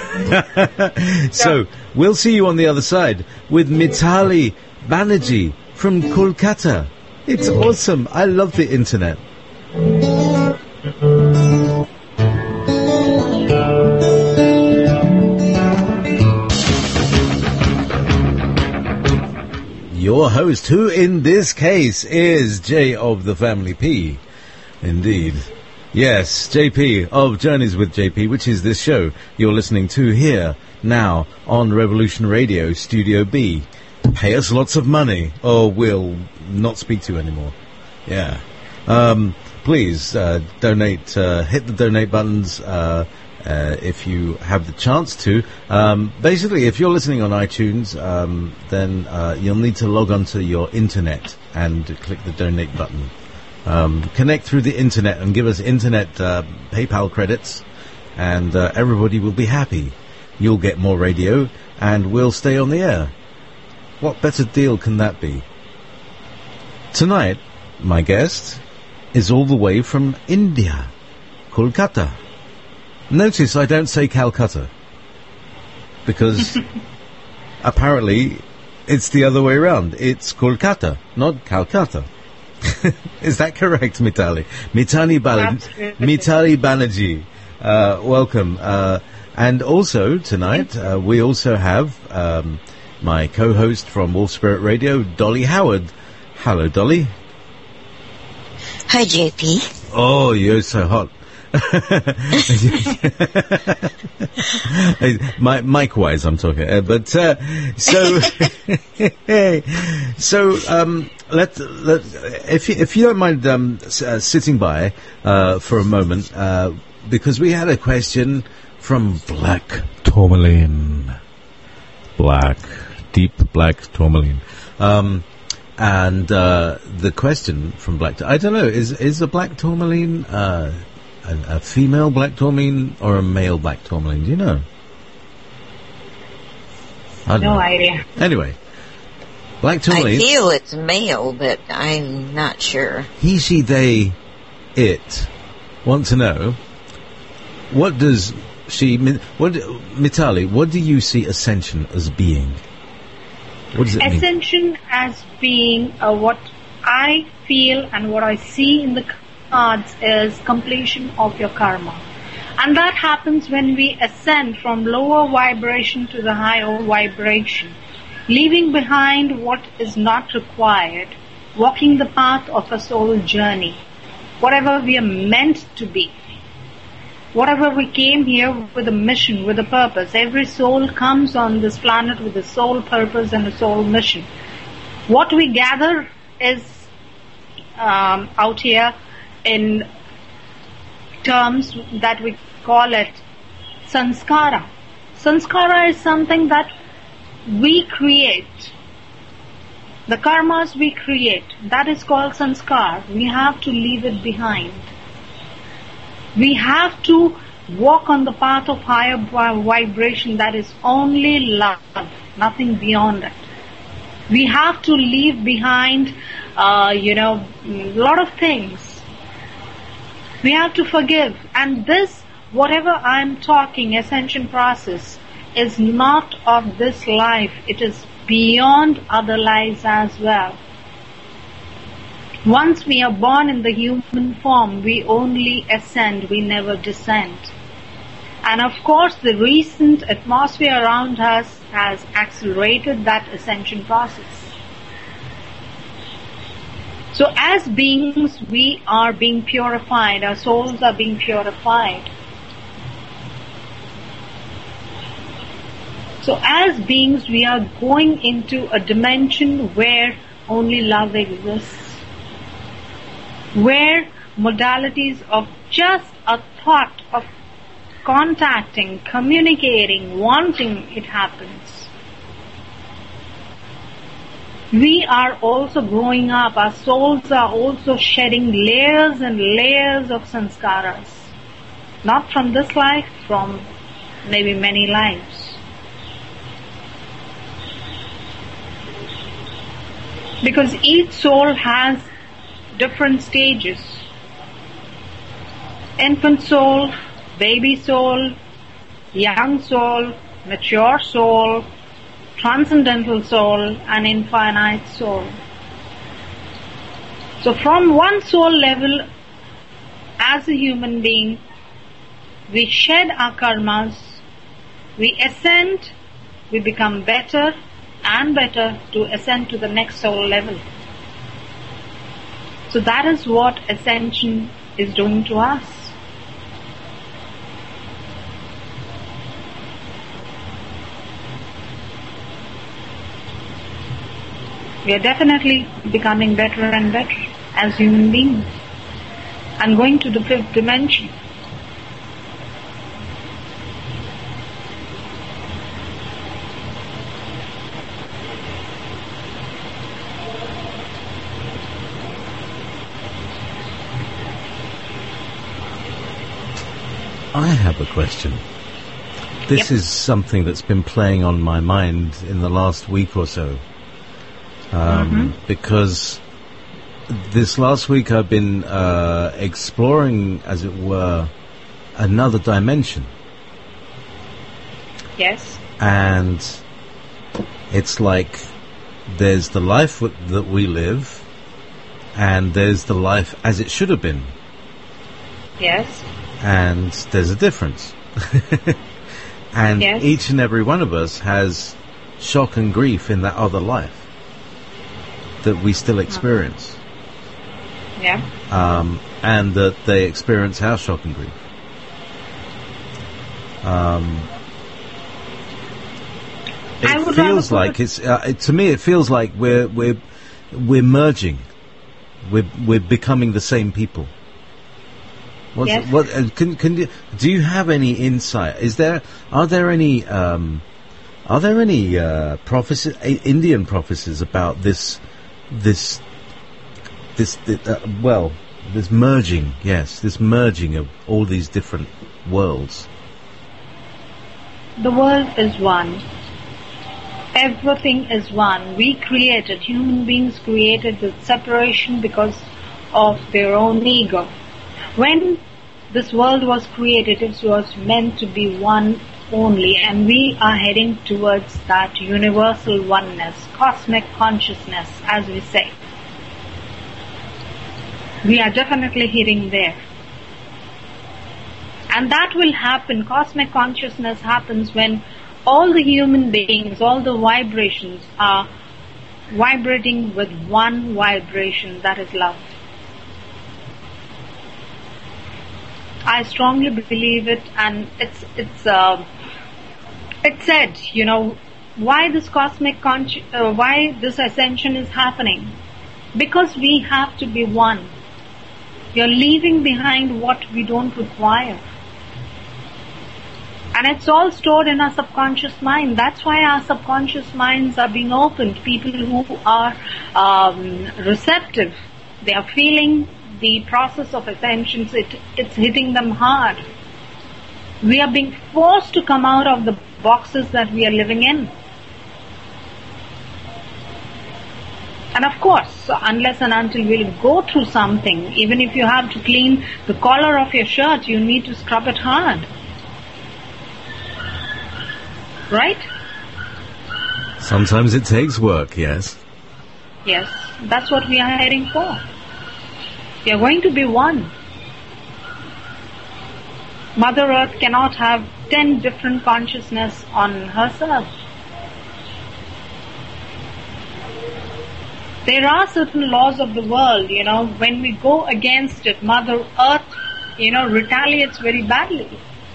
So, we'll see you on the other side with Mitali Banerjee from Kolkata. It's awesome. I love the internet. Your host, who in this case is J of the Family P. Indeed. Yes, J P of Journeys with J P, which is this show you're listening to here, now, on Revolution Radio, Studio B. Pay us lots of money, or we'll not speak to you anymore. Yeah. Um, please, uh, donate, uh, hit the donate buttons, uh, uh, if you have the chance to. Um, basically, if you're listening on iTunes, um, then, uh, you'll need to log onto your internet and click the donate button. Um, connect through the internet and give us internet uh, PayPal credits, and uh, everybody will be happy. You'll get more radio, and we'll stay on the air. What better deal can that be? Tonight, my guest is all the way from India, Kolkata. Notice I don't say Calcutta, because apparently it's the other way around. It's Kolkata, not Calcutta. Is that correct, Mitali? Mitali, Bal- Mitali Banerjee, uh, welcome. Uh, and also, tonight, uh, we also have um, my co-host from Wolf Spirit Radio, Dolly Howard. Hello, Dolly. Hi, J P. Oh, you're so hot. My, mic-wise, I'm talking. Uh, but, uh, so, so, um, let, let, if you, if you don't mind, um, s- uh, sitting by, uh, for a moment, uh, because we had a question from Black Tourmaline. Black, deep black tourmaline. Um, and, uh, the question from Black, I don't know, is, is a black tourmaline, uh, A, a female black tourmaline or a male black tourmaline? Do you know? I don't No know. idea. Anyway, black I tourmaline. feel it's male, but I'm not sure. He, she, they, it want to know, what does she, Mi- what, Mitali, what do you see ascension as being? What does it mean? Ascension as being uh, what I feel and what I see in the cards is completion of your karma. And that happens when we ascend from lower vibration to the higher vibration, leaving behind what is not required, walking the path of a soul journey, whatever we are meant to be. Whatever we came here with a mission, with a purpose. Every soul comes on this planet with a soul purpose and a soul mission. What we gather is um, out here in terms that we call it sanskara. Sanskara is something that we create. The karmas we create, that is called sanskar. We have to leave it behind. We have to walk on the path of higher vibration, that is only love, nothing beyond it. We have to leave behind, uh, you know, a lot of things. We have to forgive. And this, whatever I am talking, ascension process, is not of this life. It is beyond other lives as well. Once we are born in the human form, we only ascend, we never descend. And of course, the recent atmosphere around us has accelerated that ascension process. So as beings, we are being purified, our souls are being purified. So as beings, we are going into a dimension where only love exists, where modalities of just a thought of contacting, communicating, wanting, it happens. We are also growing up, our souls are also shedding layers and layers of sanskaras. Not from this life, from maybe many lives. Because each soul has different stages. Infant soul, baby soul, young soul, mature soul, transcendental soul, and infinite soul. So from one soul level, as a human being, we shed our karmas, we ascend, we become better and better to ascend to the next soul level. So that is what ascension is doing to us. We are definitely becoming better and better as human beings and going to the fifth dimension. I have a question. This Yep. is something that's been playing on my mind in the last week or so. Um, because this last week I've been uh, exploring, as it were, another dimension. Yes. And it's like there's the life w- that we live, and there's the life as it should have been. Yes. And there's a difference. And Yes. each and every one of us has shock and grief in that other life that we still experience. Yeah. Um, and that they experience our shock and grief. Um, I it would feels rather put like it- it's uh, it, to me. It feels like we're we're we're merging. We're we're becoming the same people. What's, Yes. What uh, can can you, do you have any insight? Is there are there any um, are there any uh, prophecies, uh, Indian prophecies about this this this uh, well this merging? Yes, this merging of all these different worlds. The world is one. Everything is one. We created, human beings created the separation because of their own ego. When this world was created, it was meant to be one only, and we are heading towards that universal oneness, cosmic consciousness, as we say. We are definitely heading there. And that will happen, cosmic consciousness happens when all the human beings, all the vibrations are vibrating with one vibration, that is love. I strongly believe it, and it's it's uh, it's said, you know, why this cosmic consci- uh, why this ascension is happening? Because we have to be one. We are leaving behind what we don't require. And it's all stored in our subconscious mind. That's why our subconscious minds are being opened. People who are um, receptive, they are feeling the process of ascension. It, it's hitting them hard. We are being forced to come out of the boxes that we are living in. And of course, unless and until we'll go through something, even if you have to clean the collar of your shirt, you need to scrub it hard. Right? Sometimes it takes work, yes. Yes, that's what we are heading for. We are going to be one. Mother Earth cannot have ten different consciousness on herself. There are certain laws of the world, you know, when we go against it, Mother Earth, you know, retaliates very badly.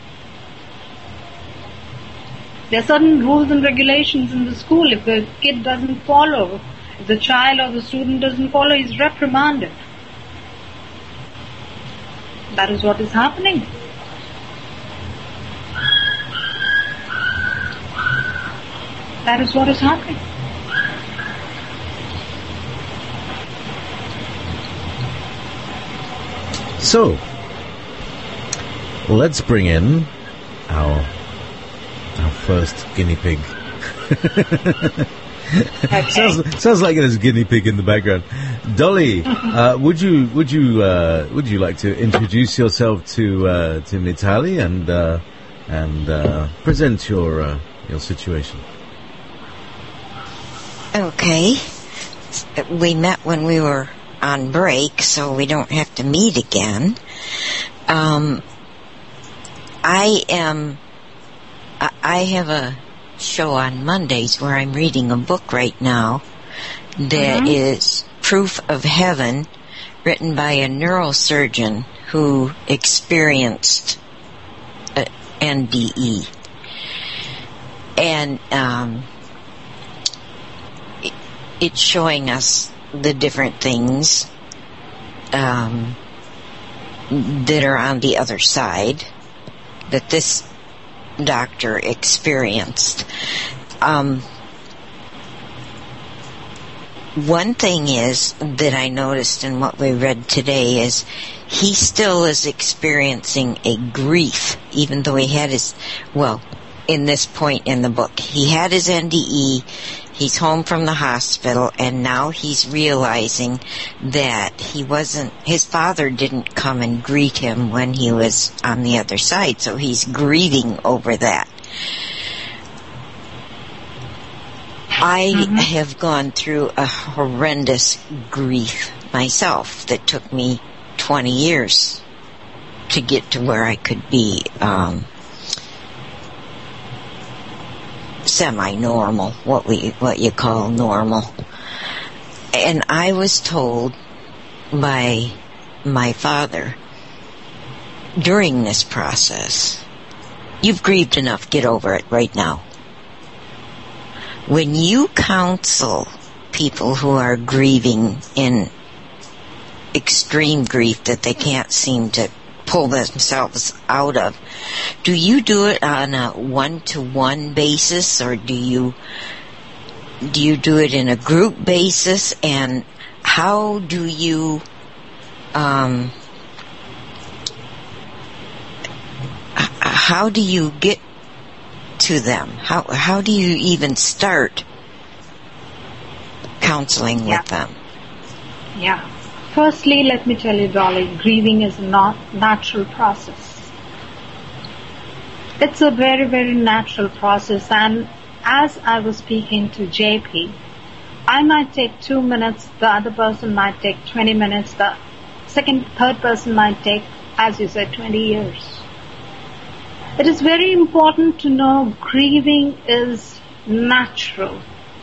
There are certain rules and regulations in the school. If the kid doesn't follow, if the child or the student doesn't follow, he's reprimanded. That is what is happening. That is what is happening. So, let's bring in our our first guinea pig. Okay. sounds, sounds like there's a guinea pig in the background. Dolly, uh, would you would you uh, would you like to introduce yourself to uh, to Mitali and uh, and uh, present your uh, your situation? Okay. We met when we were on break, so we don't have to meet again. Um, I am, I I have a show on Mondays where I'm reading a book right now that mm-hmm. is Proof of Heaven, written by a neurosurgeon who experienced uh, N D E. And um, it, it's showing us the different things um, that are on the other side that this doctor experienced. Um, one thing is that I noticed in what we read today is he still is experiencing a grief, even though he had his, well, in this point in the book, he had his N D E, he's home from the hospital, and now he's realizing that he wasn't, his father didn't come and greet him when he was on the other side, so he's grieving over that. I mm-hmm. have gone through a horrendous grief myself that took me twenty years to get to where I could be um, semi-normal, what we what you call normal. And I was told by my father during this process, you've grieved enough, get over it right now. When you counsel people who are grieving in extreme grief that they can't seem to pull themselves out of, do you do it on a one-to-one basis, or do you do you do it in a group basis? And how do you um, how do you get to them? How how do you even start counseling yeah. with them? Yeah. Firstly, let me tell you, Dolly, grieving is not natural process. It's a very, very natural process, and as I was speaking to J P, I might take two minutes, the other person might take twenty minutes, the second, third person might take, as you said, twenty years. It is very important to know grieving is natural.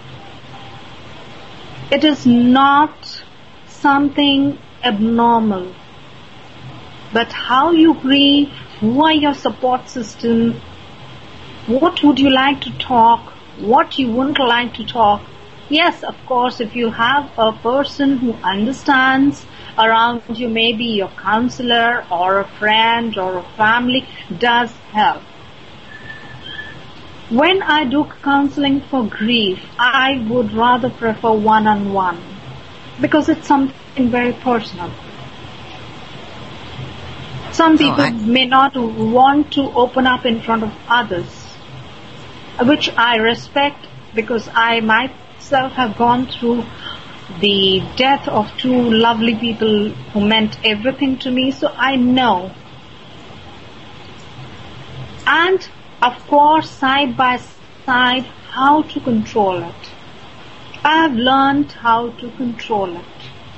It is not something abnormal. But how you grieve, who are your support system, what would you like to talk, what you wouldn't like to talk. Yes, of course, if you have a person who understands around you, maybe your counselor or a friend or a family, does help. When I do counseling for grief, I would rather prefer one-on-one because it's something very personal. Some people oh, I... may not want to open up in front of others, which I respect, because I myself have gone through the death of two lovely people who meant everything to me, so I know. And of course, side by side, how to control it. I have learned how to control it.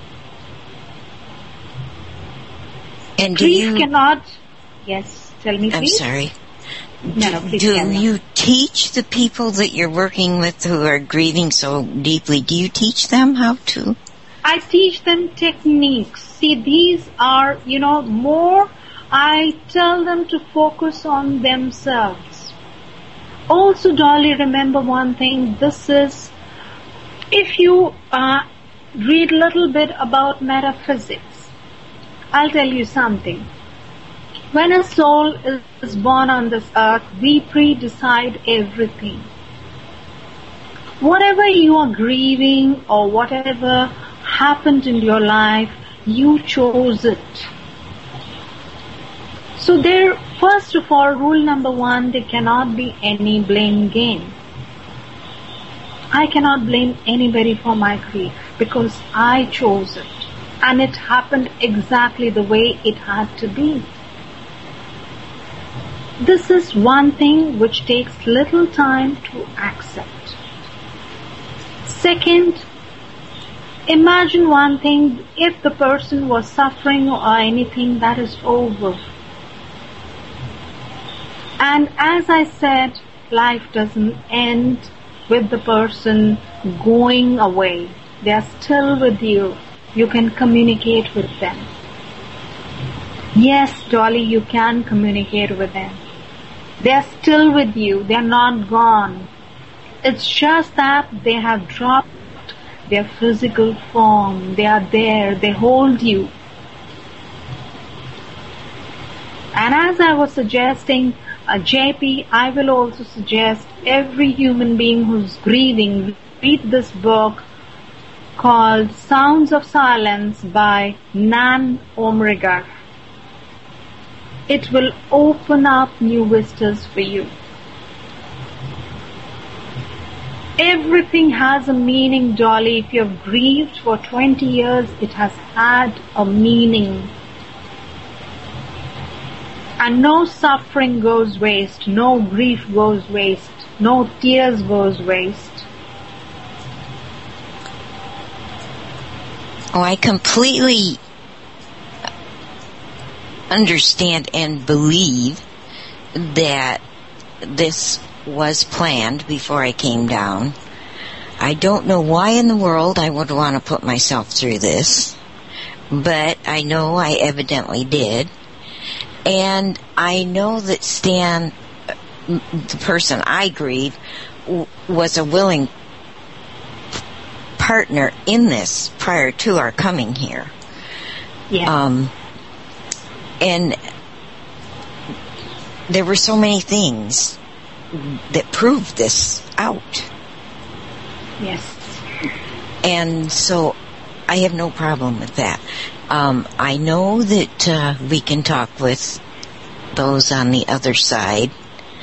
And do Grief you... cannot... Yes, tell me, please. I'm sorry. No, no, please do carry on. you teach the people that you're working with who are grieving so deeply, do you teach them how to? I teach them techniques. See, these are, you know, more, I tell them to focus on themselves. Also, Dolly, remember one thing, this is, if you uh, read a little bit about metaphysics, I'll tell you something. When a soul is born on this earth, we pre-decide everything. Whatever you are grieving or whatever happened in your life, you chose it. So there, first of all, rule number one, there cannot be any blame game. I cannot blame anybody for my grief because I chose it. And it happened exactly the way it had to be. This is one thing which takes little time to accept. Second, imagine one thing, if the person was suffering or anything, that is over. And as I said, life doesn't end with the person going away. They are still with you. You can communicate with them. Yes, Dolly, you can communicate with them. They are still with you. They are not gone. It's just that they have dropped their physical form. They are there. They hold you. And as I was suggesting, uh, J P, I will also suggest every human being who's grieving, read this book called Sounds of Silence by Nan Omrigar. It will open up new vistas for you. Everything has a meaning, Dolly. If you have grieved for twenty years, it has had a meaning. And no suffering goes waste, no grief goes waste, no tears goes waste. Oh, I completely understand and believe that this was planned before I came down. I don't know why in the world I would want to put myself through this, but I know I evidently did. And I know that Stan, the person I grieve, was a willing partner in this prior to our coming here. Yeah. Um, and there were so many things that proved this out. Yes. And so I have no problem with that. Um, I know that uh, we can talk with those on the other side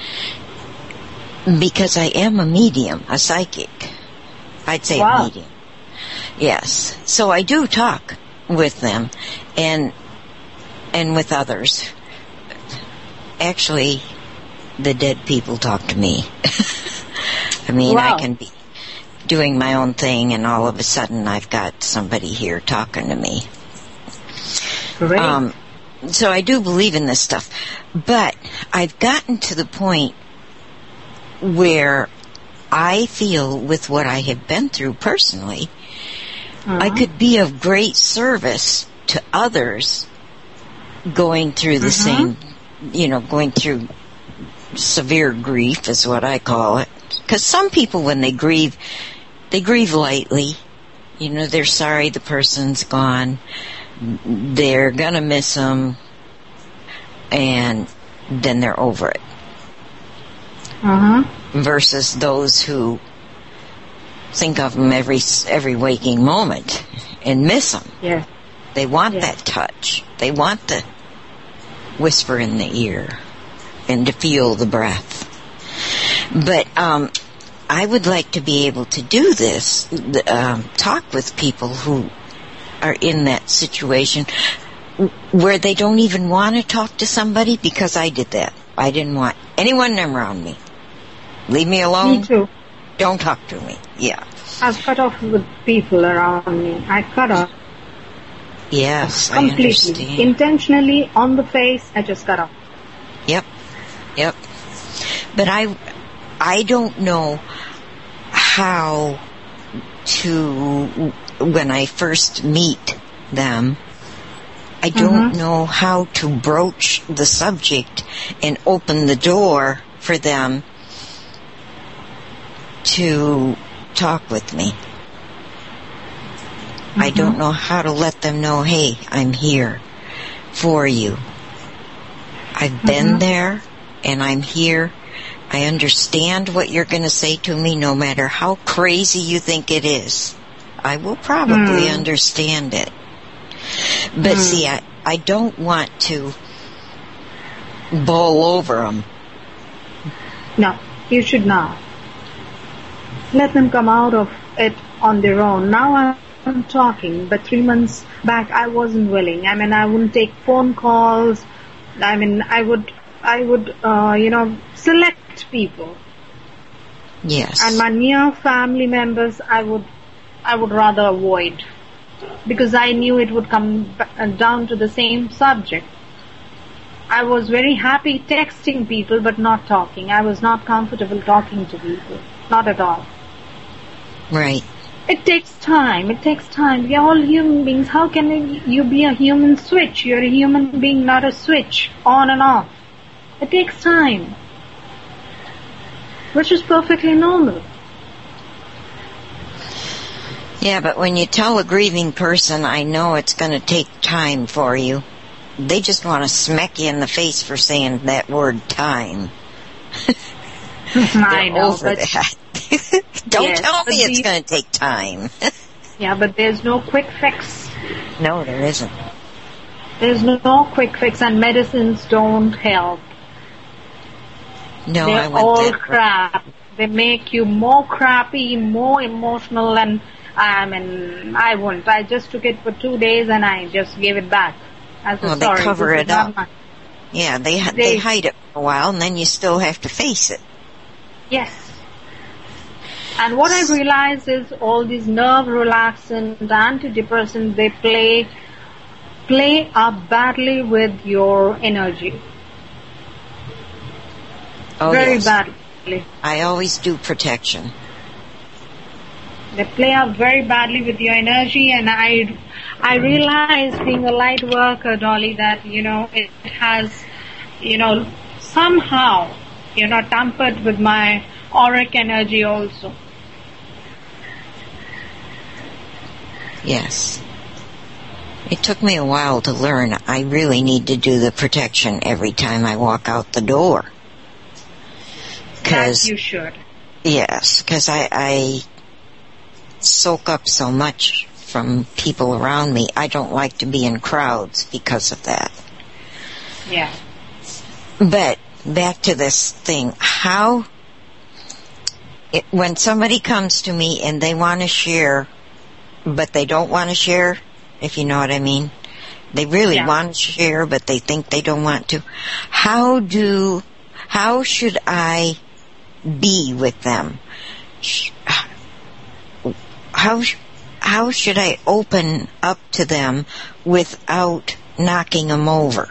because I am a medium, a psychic. I'd say wow. a medium. Yes. So I do talk with them and and with others. Actually, the dead people talk to me. I mean, wow. I can be doing my own thing and all of a sudden I've got somebody here talking to me. Great. Um, so I do believe in this stuff. But I've gotten to the point where I feel with what I have been through personally, uh-huh. I could be of great service to others going through the uh-huh. same, you know, going through severe grief is what I call it. Because some people, when they grieve, they grieve lightly. You know, they're sorry the person's gone. They're going to miss them. And then they're over it. Uh-huh. Versus those who think of them every every waking moment and miss them. Yeah. They want yeah. that touch. They want the whisper in the ear and to feel the breath. But um, I would like to be able to do this, um, talk with people who are in that situation where they don't even want to talk to somebody, because I did that. I didn't want anyone around me. Leave me alone. Me too. Don't talk to me. Yeah. I've cut off with people around me. I cut off. Yes, completely. I understand. Intentionally, on the face, I just cut off. Yep. Yep. But I, I don't know how to, when I first meet them, I don't Mm-hmm. know how to broach the subject and open the door for them to talk with me. Mm-hmm. I don't know how to let them know, hey, I'm here for you. I've been Mm-hmm. there, and I'm here. I understand what you're going to say to me, no matter how crazy you think it is. I will probably Mm. understand it. But Mm. see, I, I don't want to bowl over them. No, you should not. Let them come out of it on their own. Now I'm talking, but three months back I wasn't willing. I mean, I wouldn't take phone calls. I mean, I would, I would, uh, you know, select people. Yes. And my near family members, I would, I would rather avoid, because I knew it would come b- down to the same subject. I was very happy texting people, but not talking. I was not comfortable talking to people, not at all. Right. It takes time. It takes time. We are all human beings. How can you be a human switch? You're a human being, not a switch, on and off. It takes time, which is perfectly normal. Yeah, but when you tell a grieving person, I know it's going to take time for you, they just want to smack you in the face for saying that word time. I They're know, over but that. Don't Yes, tell but me it's the- going to take time. yeah, but there's no quick fix. No, there isn't. There's no quick fix, and medicines don't help. No, I They're went all that way. crap. They make you more crappy, more emotional, and I mean, I won't. I just took it for two days and I just gave it back. As a Well, they sorry, cover this it is not up. mine. Yeah, they they They- hide it for a while, and then you still have to face it. Yes. And what I realize is all these nerve relaxants, antidepressants, they play play up badly with your energy. Oh, Very yes. badly. I always do protection. They play out very badly with your energy, and I, I realize, being a light worker, Dolly, that, you know, it has, you know, somehow, you know, tampered with my auric energy also. Yes. It took me a while to learn. I really need to do the protection every time I walk out the door. That Because, you should. yes, because I, I soak up so much from people around me. I don't like to be in crowds because of that. Yeah. But back to this thing, how, it, when somebody comes to me and they want to share, but they don't want to share, if you know what I mean, they really Yeah. want to share, but they think they don't want to. How do, how should I be with them? Sh- How, sh- how should I open up to them without knocking them over?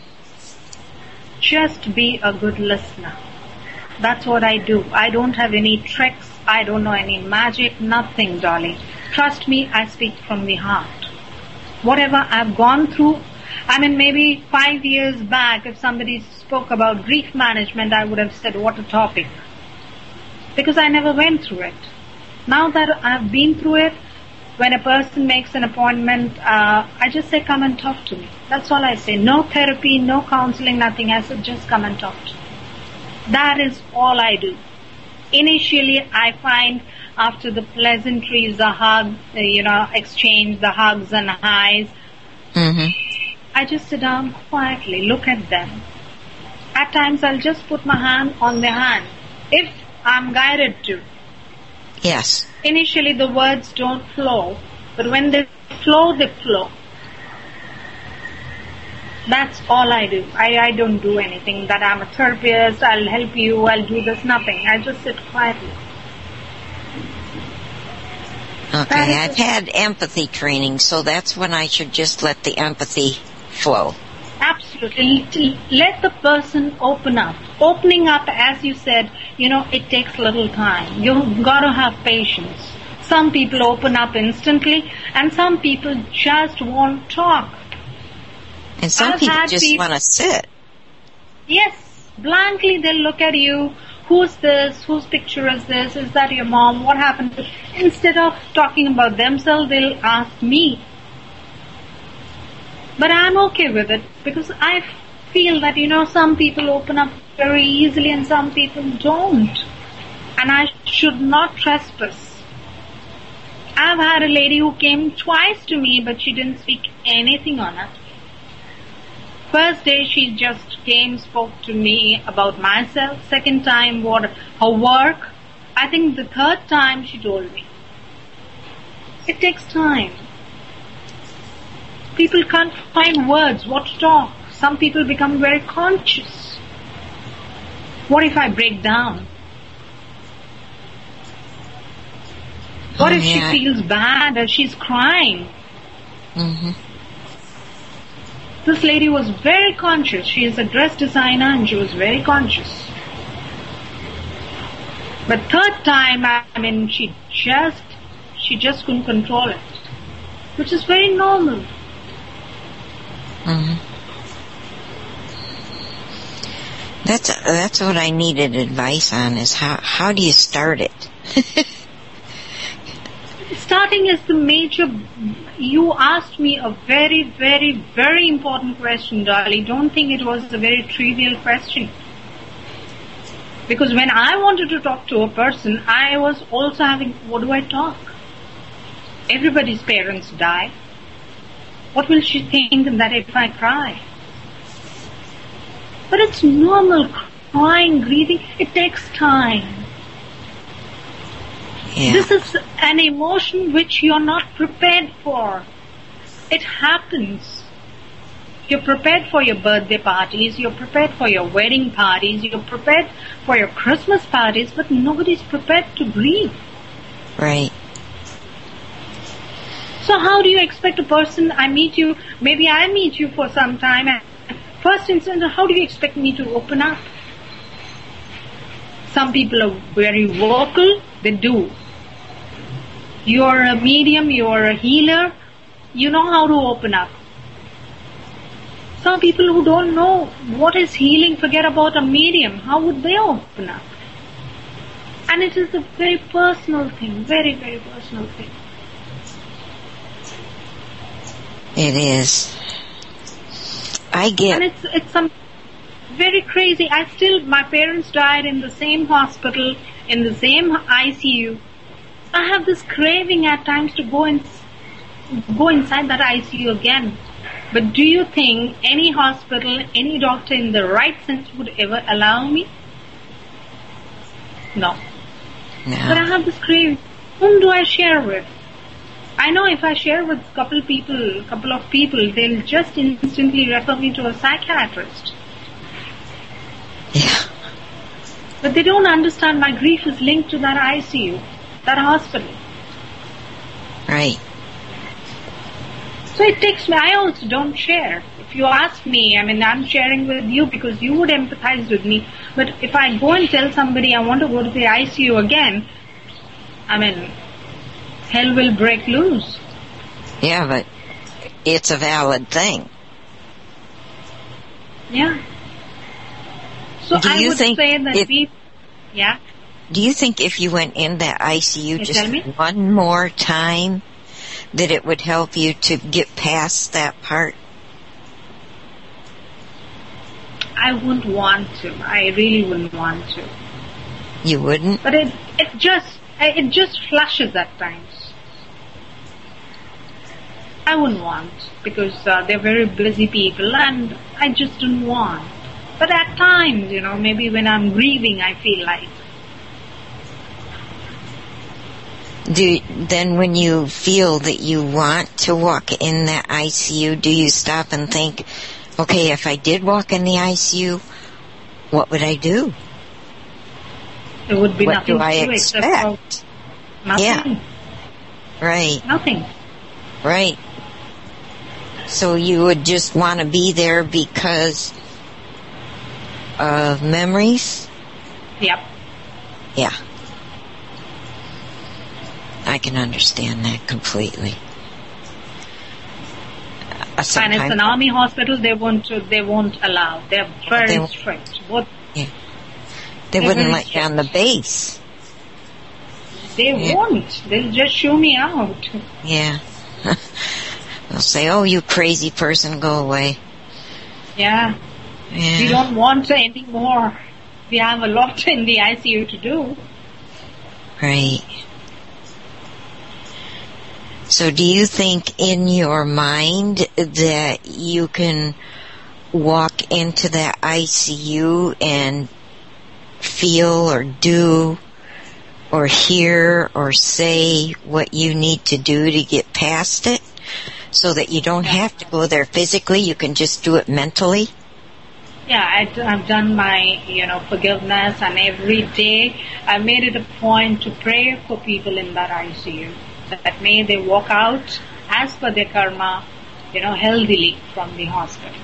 Just be a good listener. That's what I do. I don't have any tricks. I don't know any magic. Nothing, Dolly. Trust me, I speak from the heart. Whatever I've gone through, I mean, maybe five years back, if somebody spoke about grief management, I would have said, what a topic. Because I never went through it. Now that I've been through it, when a person makes an appointment, uh, I just say, come and talk to me. That's all I say. No therapy, no counseling, nothing. I said, just come and talk to me. That is all I do. Initially, I find after the pleasantries, the hug, uh, you know, exchange, the hugs and highs, Mm-hmm. I just sit down quietly, look at them. At times I'll just put my hand on their hand, if I'm guided to. Yes. Initially the words don't flow, but when they flow, they flow. That's all I do. I, I don't do anything that I'm a therapist, I'll help you, I'll do this, nothing. I just sit quietly. Okay, I've had empathy training, so that's when I should just let the empathy flow. Absolutely. Let the person open up. Opening up, as you said, you know, it takes little time. You've got to have patience. Some people open up instantly, and some people just won't talk. And some I've people just people, want to sit. Yes, blankly they'll look at you. Who's this? Whose picture is this? Is that your mom? What happened? Instead of talking about themselves, they'll ask me. But I'm okay with it because I feel that, you know, some people open up very easily and some people don't. And I should not trespass. I've had a lady who came twice to me, but she didn't speak anything on it. First day she just came, spoke to me about myself. Second time, what her work. I think the third time she told me. It takes time. People can't find words, what to talk. Some people become very conscious. What if I break down? What Oh, if yeah. she feels bad or she's crying? Mm-hmm. This lady was very conscious. She is a dress designer and she was very conscious. But third time, I mean, she just, she just couldn't control it. Which is very normal. Mm-hmm. That's that's what I needed advice on, is how how do you start it? Starting is the major. You asked me a very, very, very important question, Dolly. Don't think it was a very trivial question. Because when I wanted to talk to a person, I was also having, what do I talk? Everybody's parents die. What will she think that if I cry? But it's normal, crying, grieving. It takes time. Yeah. This is an emotion which you're not prepared for. It happens. You're prepared for your birthday parties, you're prepared for your wedding parties, you're prepared for your Christmas parties, but nobody's prepared to grieve. Right. So how do you expect a person, I meet you, maybe I meet you for some time, and first instance, how do you expect me to open up? Some people are very vocal, they do. You're a medium, you're a healer, you know how to open up. Some people who don't know what is healing, forget about a medium, how would they open up? And it is a very personal thing, very, very personal thing. It is. I get. And it's it's some very crazy. I still, my parents died in the same hospital, in the same I C U. I have this craving at times to go in, go inside that I C U again. But do you think any hospital, any doctor in the right sense would ever allow me? No. No. But I have this craving. Whom do I share with? I know if I share with a couple people, couple of people, they'll just instantly refer me to a psychiatrist. Yeah. But they don't understand my grief is linked to that I C U, that hospital. Right. So it takes me, I also don't share. If you ask me, I mean, I'm sharing with you because you would empathize with me. But if I go and tell somebody I want to go to the I C U again, I mean, hell will break loose. Yeah, but it's a valid thing. Yeah. So Do I you would think say that if- we, yeah. Do you think if you went in that I C U You just tell me? one more time, that it would help you to get past that part? I wouldn't want to. I really wouldn't want to. You wouldn't? But it it just it just flashes at times. I wouldn't want, because uh, they're very busy people, and I just don't want. But at times, you know, maybe when I'm grieving, I feel like. Do then when you feel that you want to walk in that I C U, do you stop and think, okay, if I did walk in the I C U, what would I do? There would be what nothing do I to expect? Except for nothing. Yeah. Right. Nothing. Right. So you would just want to be there because of memories? Yep. Yeah. I can understand that completely. Uh, and it's an army hospital. They won't. They won't allow. They're very they, strict. What? Yeah. They wouldn't let you on the base. They yeah. won't. They'll just shoo me out. Yeah. They'll say, "Oh, you crazy person, go away." Yeah. Yeah. We don't want any more. We have a lot in the I C U to do. Right. So do you think in your mind that you can walk into that I C U and feel or do or hear or say what you need to do to get past it so that you don't have to go there physically, you can just do it mentally? Yeah, I, I've done my, you know, forgiveness, and every day I made it a point to pray for people in that I C U. That may they walk out as per their karma, you know, healthily from the hospital.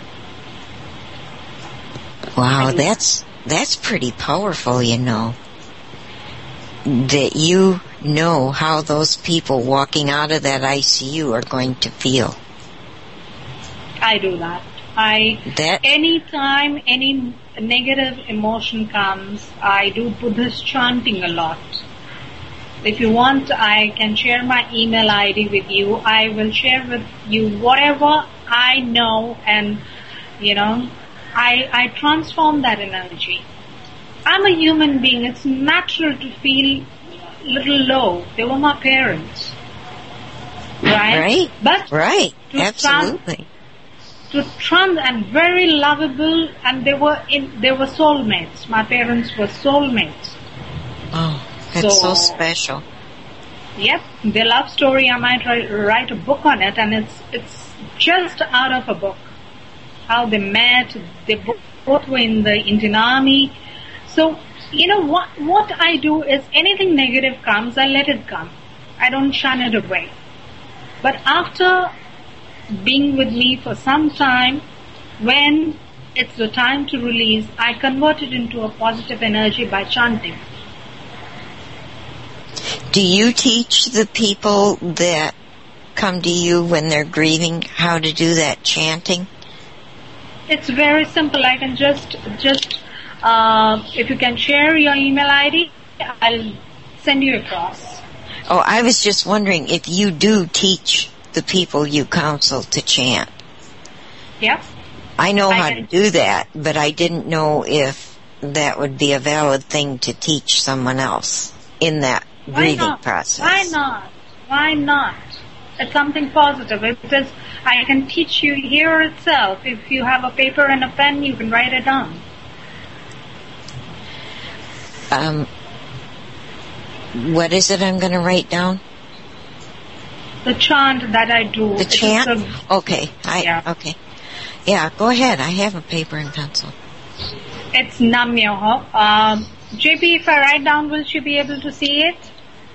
Wow, that's that's pretty powerful, you know. That you know how those people walking out of that I C U are going to feel. I do that. I that anytime any negative emotion comes, I do Buddhist chanting a lot. If you want, I can share my email I D with you. I will share with you whatever I know, and, you know, I, I transform that energy. I'm a human being. It's natural to feel a little low. They were my parents. Right? Right. But right. Absolutely. Trans, to trans and very lovable, and they were in, they were soulmates. My parents were soulmates. Oh. It's so, so special. Yep, their love story, I might write, write a book on it, and it's it's just out of a book. How they met, they both were in the Indian Army. So, you know, what what I do is anything negative comes, I let it come. I don't shun it away. But after being with me for some time, when it's the time to release, I convert it into a positive energy by chanting. Do you teach the people that come to you when they're grieving how to do that chanting? It's very simple. I can just, just uh, if you can share your email I D, I'll send you across. Oh, I was just wondering if you do teach the people you counsel to chant. Yep. I know I how can. to do that, but I didn't know if that would be a valid thing to teach someone else in that breathing Why not? process. Why not? Why not? It's something positive. It says, I can teach you here itself. If you have a paper and a pen, you can write it down. Um, what is it I'm going to write down? The chant that I do. The It is chant? a- Okay. I, Yeah. Okay. Yeah, go ahead. I have a paper and pencil. It's Nam Myoho. Um, J P, if I write down, will she be able to see it?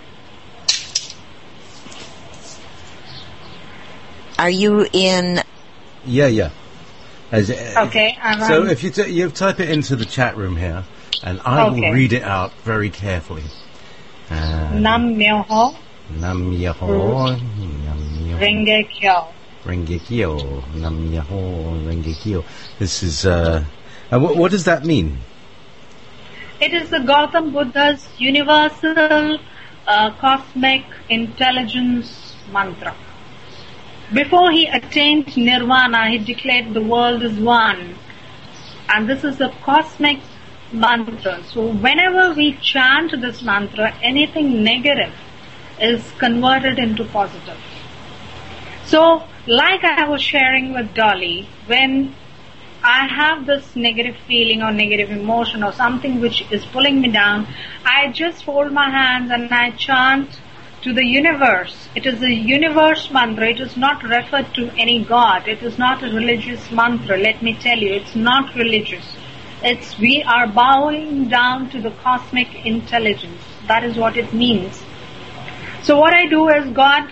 Are you in... Yeah, yeah. As, Okay. I'm So on- if you t- you type it into the chat room here, and I Okay. will read it out very carefully. Uh, Nam Myoho Nam Myoho, Nam Myoho, Renge Kyo. Renge Kyo, Nam Myoho, Renge Kyo. This is, uh, uh what, what does that mean? It is the Gautam Buddha's universal uh, cosmic intelligence mantra. Before he attained nirvana, he declared the world is one. And this is a cosmic mantra. So whenever we chant this mantra, anything negative is converted into positive. So, like I was sharing with Dolly, when I have this negative feeling or negative emotion or something which is pulling me down, I just fold my hands and I chant to the universe. It is a universe mantra. It is not referred to any god. It is not a religious mantra. Let me tell you, it's not religious. It's we are bowing down to the cosmic intelligence. That is what it means. So what I do is, God,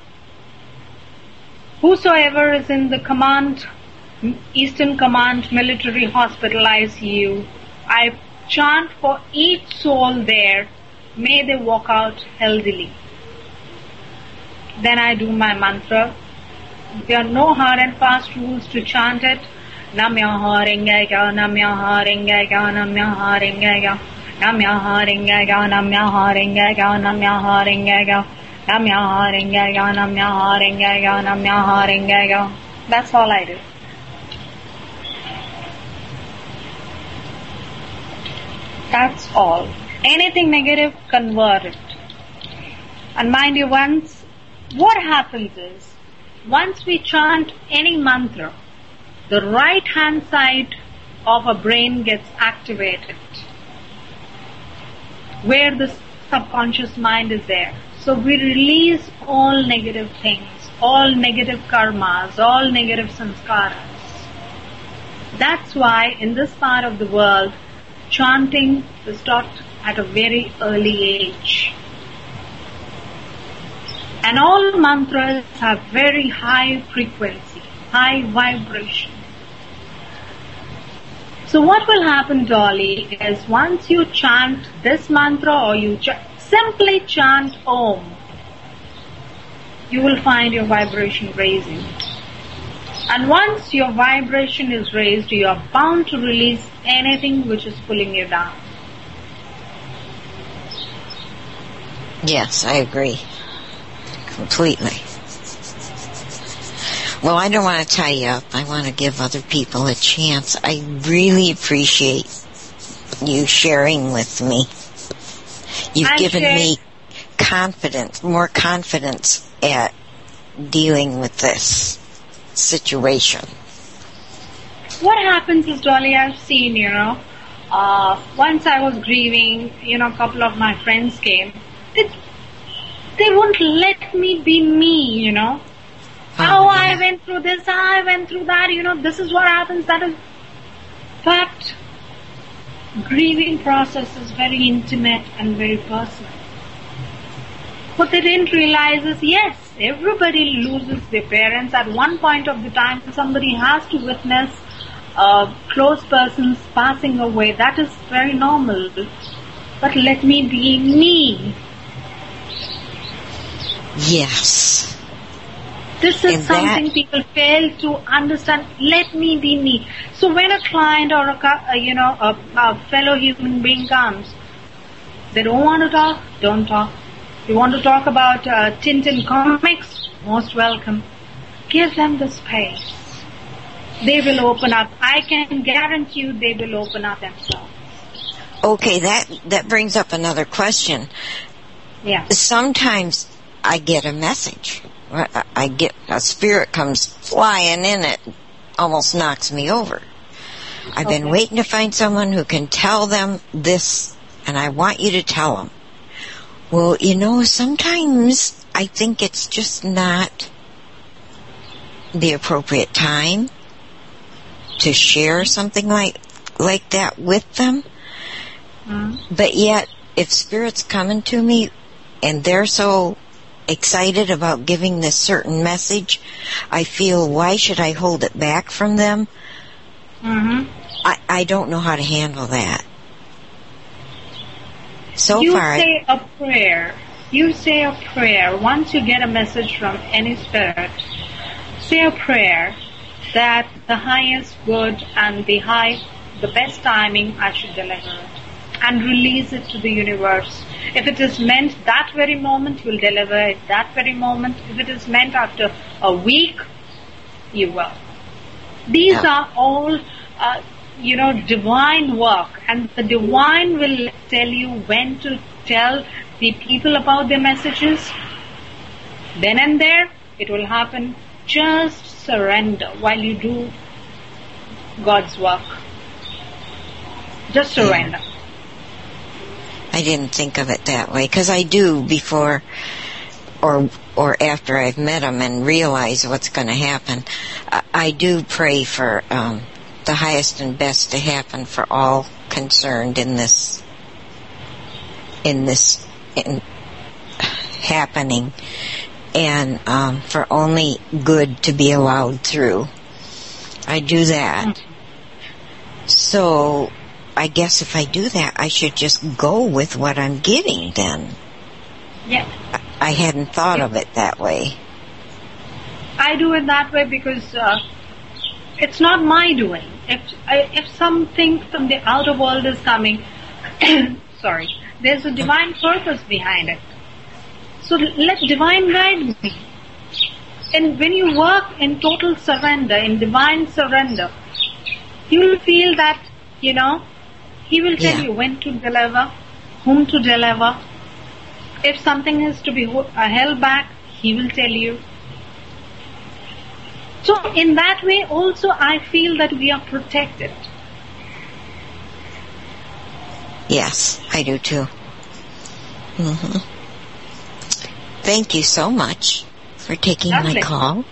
whosoever is in the command, Eastern Command Military Hospital I C U, I chant for each soul there, may they walk out healthily. Then I do my mantra. There are no hard and fast rules to chant it. Namyaha Rengaya, Namyaha Rengaya, Namyaha Rengaya, Namyaha Rengaya, Namyaha Rengaya, Namyaha Rengaya, Namyaha Rengaya, Namyaha Rengaya, Namyaha Rengaya. That's all I do. That's all. Anything negative, convert it. And mind you, once, what happens is, once we chant any mantra, the right hand side of our brain gets activated, where the subconscious mind is there. So we release all negative things, all negative karmas, all negative sanskaras. That's why in this part of the world, chanting is taught at a very early age. And all mantras have very high frequency, high vibration. So what will happen, Dolly, is once you chant this mantra or you ch- simply chant Om, you will find your vibration raising. And once your vibration is raised, you are bound to release anything which is pulling you down. Yes, I agree. Completely. Well, I don't want to tie you up. I want to give other people a chance. I really appreciate you sharing with me. You've I'm given sure. me confidence, more confidence at dealing with this situation. What happens is, Dolly, I've seen, you know, uh, once I was grieving, you know, a couple of my friends came. They, they wouldn't let me be me, you know. Oh, Oh, I yeah. went through this, I went through that, you know, this is what happens, that is. But grieving process is very intimate and very personal. What they didn't realize is, yes, everybody loses their parents. At one point of the time, somebody has to witness uh, close persons passing away. That is very normal. But let me be me. Yes. This is And that- something people fail to understand. Let me be me. So when a client or a cu- uh, you know a, a fellow human being comes, they don't want to talk. Don't talk. You want to talk about uh, Tintin comics? Most welcome. Give them the space. They will open up. I can guarantee you they will open up themselves. Okay, that, that brings up another question. Yeah. Sometimes I get a message. I I get a spirit comes flying in, it almost knocks me over. I've been Okay. waiting to find someone who can tell them this, and I want you to tell them. Well, you know, sometimes I think it's just not the appropriate time to share something like like that with them. Mm. But yet, if spirit's coming to me and they're so excited about giving this certain message, I feel, why should I hold it back from them? Mm-hmm. I, I don't know how to handle that. So You far, say a prayer. You say a prayer. Once you get a message from any spirit, say a prayer that the highest good and the high, the best timing I should deliver it. And release it to the universe. If it is meant that very moment, you'll deliver it that very moment. If it is meant after a week, you will. These Yeah. are all, uh, you know, divine work. And the divine will tell you when to tell the people about their messages. Then and there, it will happen. Just surrender while you do God's work. Just surrender. I didn't think of it that way, because I do before or or after I've met him and realize what's going to happen. I, I do pray for um, the highest and best to happen for all concerned in this in this in happening, and um, for only good to be allowed through. I do that. So I guess if I do that, I should just go with what I'm getting then. Yeah. I hadn't thought of it that way. I do it that way because uh, it's not my doing. If I, if something from the outer world is coming, sorry, there's a divine purpose behind it. So let divine guide me. And when you work in total surrender, in divine surrender, you will feel that, you know, He will tell Yeah. you when to deliver, whom to deliver. If something is to be ho- uh, held back, He will tell you. So in that way also I feel that we are protected. Yes, I do too. hmm Thank you so much for taking Lovely. my call.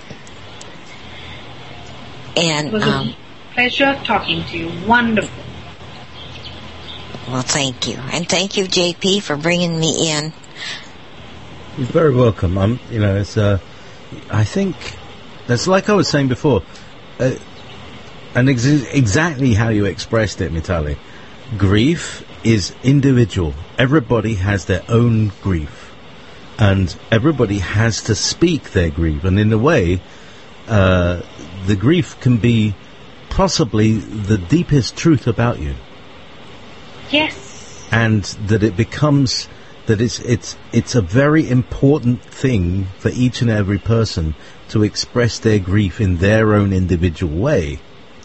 It And, was um, a pleasure talking to you. Wonderful. well, thank you. And thank you, J P, for bringing me in. You're very welcome. Um, you know, it's. Uh, I think that's like I was saying before, uh, and ex- exactly how you expressed it, Mitali. Grief is individual. Everybody has their own grief, and everybody has to speak their grief. And in a way, uh, the grief can be possibly the deepest truth about you. Yes. And that it becomes that it's it's it's a very important thing for each and every person to express their grief in their own individual way,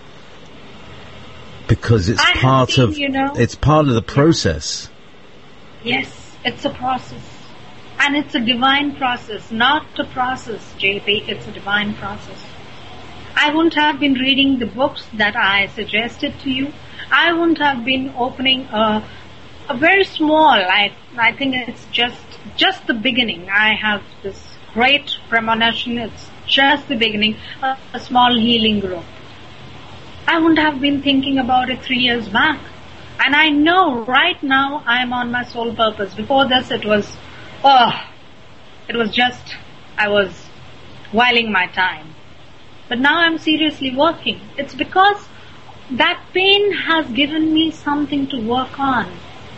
because it's I have part seen, of you know- it's part of the process. Yes, it's a process. And it's a divine process, not a process, J P. It's a divine process. I wouldn't have been reading the books that I suggested to you. I wouldn't have been opening a, a very small, I, I think it's just, just the beginning. I have this great premonition. It's just the beginning, a, a small healing group. I wouldn't have been thinking about it three years back. And I know right now I'm on my soul purpose. Before this it was, oh, it was just, I was whiling my time. But now I'm seriously working. It's because that pain has given me something to work on.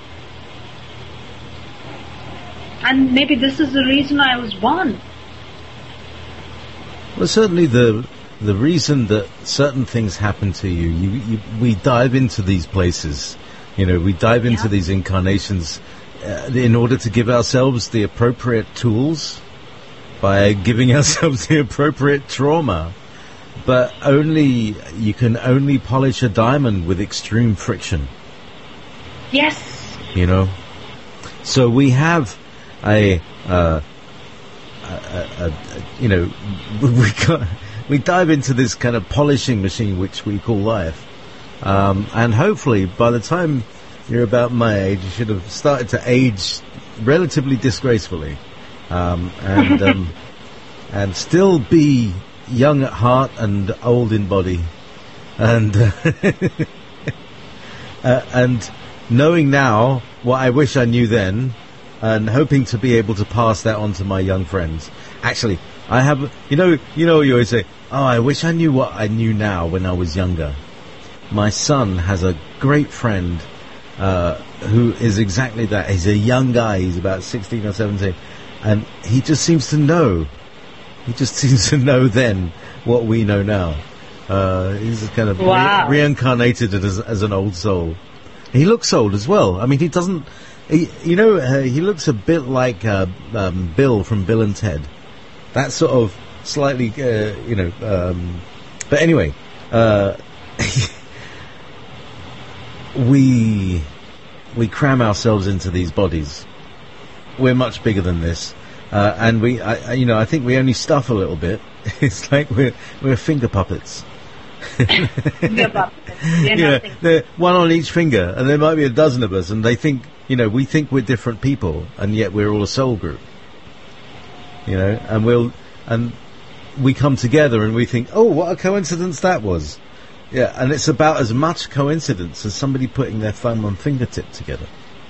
And maybe this is the reason I was born. Well, certainly the the reason that certain things happen to you, you, you we dive into these places, you know, we dive into Yeah. these incarnations uh, in order to give ourselves the appropriate tools by giving ourselves the appropriate trauma. But only, you can only polish a diamond with extreme friction, Yes. you know. So we have a, uh, a, a, a you know, we got, we dive into this kind of polishing machine which we call life, um, and hopefully by the time you're about my age, you should have started to age relatively disgracefully, um, and um, and still be young at heart and old in body, and uh, uh, and knowing now what I wish I knew then, and hoping to be able to pass that on to my young friends. Actually, I have, you know, you know, you always say, "Oh, I wish I knew what I knew now when I was younger." My son has a great friend uh, who is exactly that. He's a young guy. He's about sixteen or seventeen, and he just seems to know. He just seems to know then what we know now. Uh, he's kind of Wow. re- reincarnated as, as an old soul. He looks old as well. I mean, he doesn't. He, you know, uh, he looks a bit like uh, um, Bill from Bill and Ted. That sort of slightly, uh, you know. Um, but anyway, uh, we we cram ourselves into these bodies. We're much bigger than this. Uh, and we, I, I- you know, I think we only stuff a little bit. It's like we're we're finger puppets. Give up. We're You know, nothing. they're one on each finger, and there might be a dozen of us, and they think, you know, we think we're different people, and yet we're all a soul group. You know, and we'll, and we come together, and we think, oh, what a coincidence that was. Yeah, and it's about as much coincidence as somebody putting their thumb and fingertip together.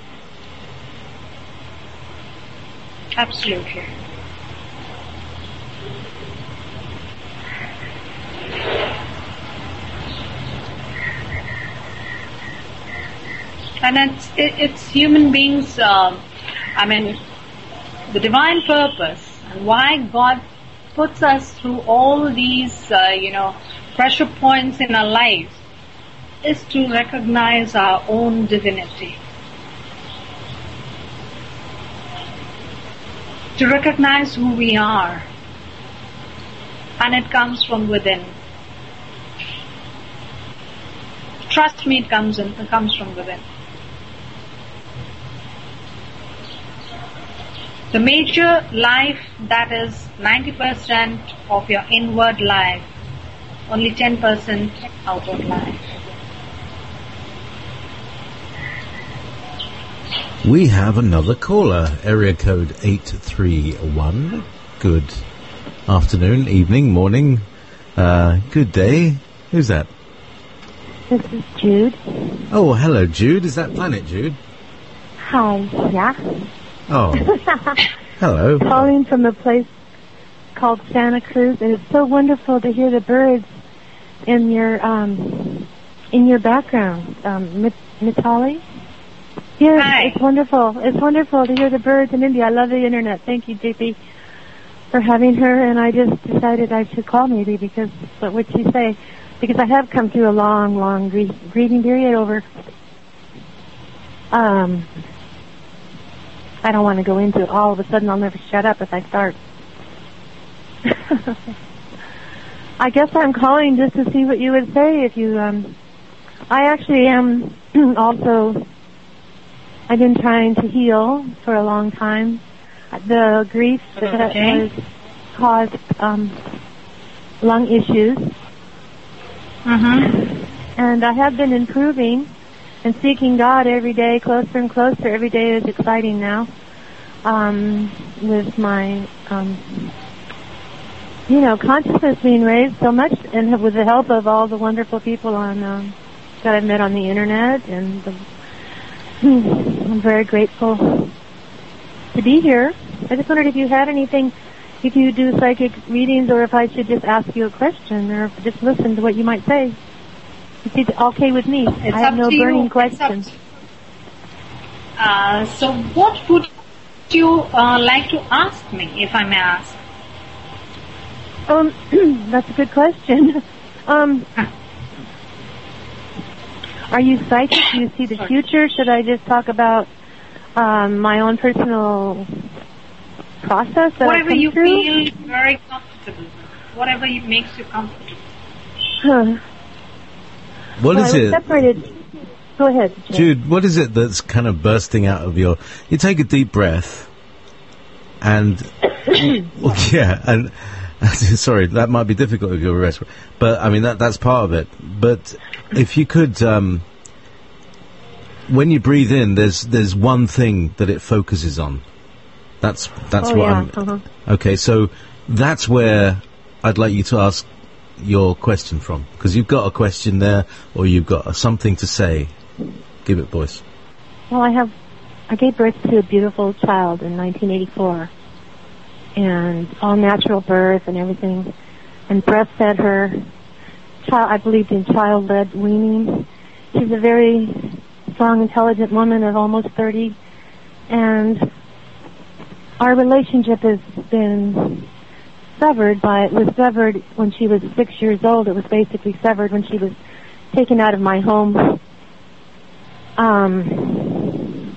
Absolutely. And it's it, it's human beings. Um, I mean, the divine purpose and why God puts us through all these, uh, you know, pressure points in our lives is to recognize our own divinity. To recognize who we are. And it comes from within. Trust me, it comes in, it comes from within. The major life that is ninety percent of your inward life, only ten percent outward life. We have another caller, area code eight three one. Good afternoon, evening, morning, uh, good day. Who's that? This is Jude. Oh, hello, Jude. Is that Planet Jude? Hi. Yeah. Oh, hello. Calling from a place called Santa Cruz, and it's so wonderful to hear the birds in your um in your background. Um, Mit- Mitali. Yeah, Hi. it's wonderful. It's wonderful to hear the birds in India. I love the internet. Thank you, J P, for having her. And I just decided I should call maybe because what would she say? Because I have come through a long, long grie- grieving period over. Um, I don't want to go into it. All of a sudden, I'll never shut up if I start. I guess I'm calling just to see what you would say if you. Um, I actually am also. I've been trying to heal for a long time. The grief that Okay. was caused um, lung issues, Mm-hmm. and I have been improving and seeking God every day, closer and closer. Every day is exciting now. Um, with my, um, you know, consciousness being raised so much, and with the help of all the wonderful people on um, that I've met on the internet, and the, I'm very grateful to be here. I just wondered if you had anything, if you do psychic readings, or if I should just ask you a question, or just listen to what you might say. It's okay with me. It's I have up no to you. burning It's up questions. to- Uh, so what would you uh, like to ask me, if I may ask? Um, that's a good question. Um, are you psychic? Do you see the Sorry. future? Should I just talk about um, my own personal process that I've Whatever come you through? feel very comfortable with. Whatever you, makes you comfortable. Huh. What Well, is I was it, separated. Go ahead, Jay. Jude? What is it that's kind of bursting out of your? You take a deep breath, and well, yeah, and sorry, that might be difficult if you're respiratory, but I mean that that's part of it. But if you could, um, when you breathe in, there's there's one thing that it focuses on. That's that's Oh, what yeah, I'm. uh-huh. Okay, so that's where I'd like you to ask your question from, because you've got a question there, or you've got a, something to say. Give it voice. Well, I have. I gave birth to a beautiful child in nineteen eighty-four, and all natural birth and everything, and breastfed her. Child, I believed in child-led weaning. She's a very strong, intelligent woman of almost thirty, and our relationship has been severed by. It was severed when she was six years old. It was basically severed when she was taken out of my home. Um,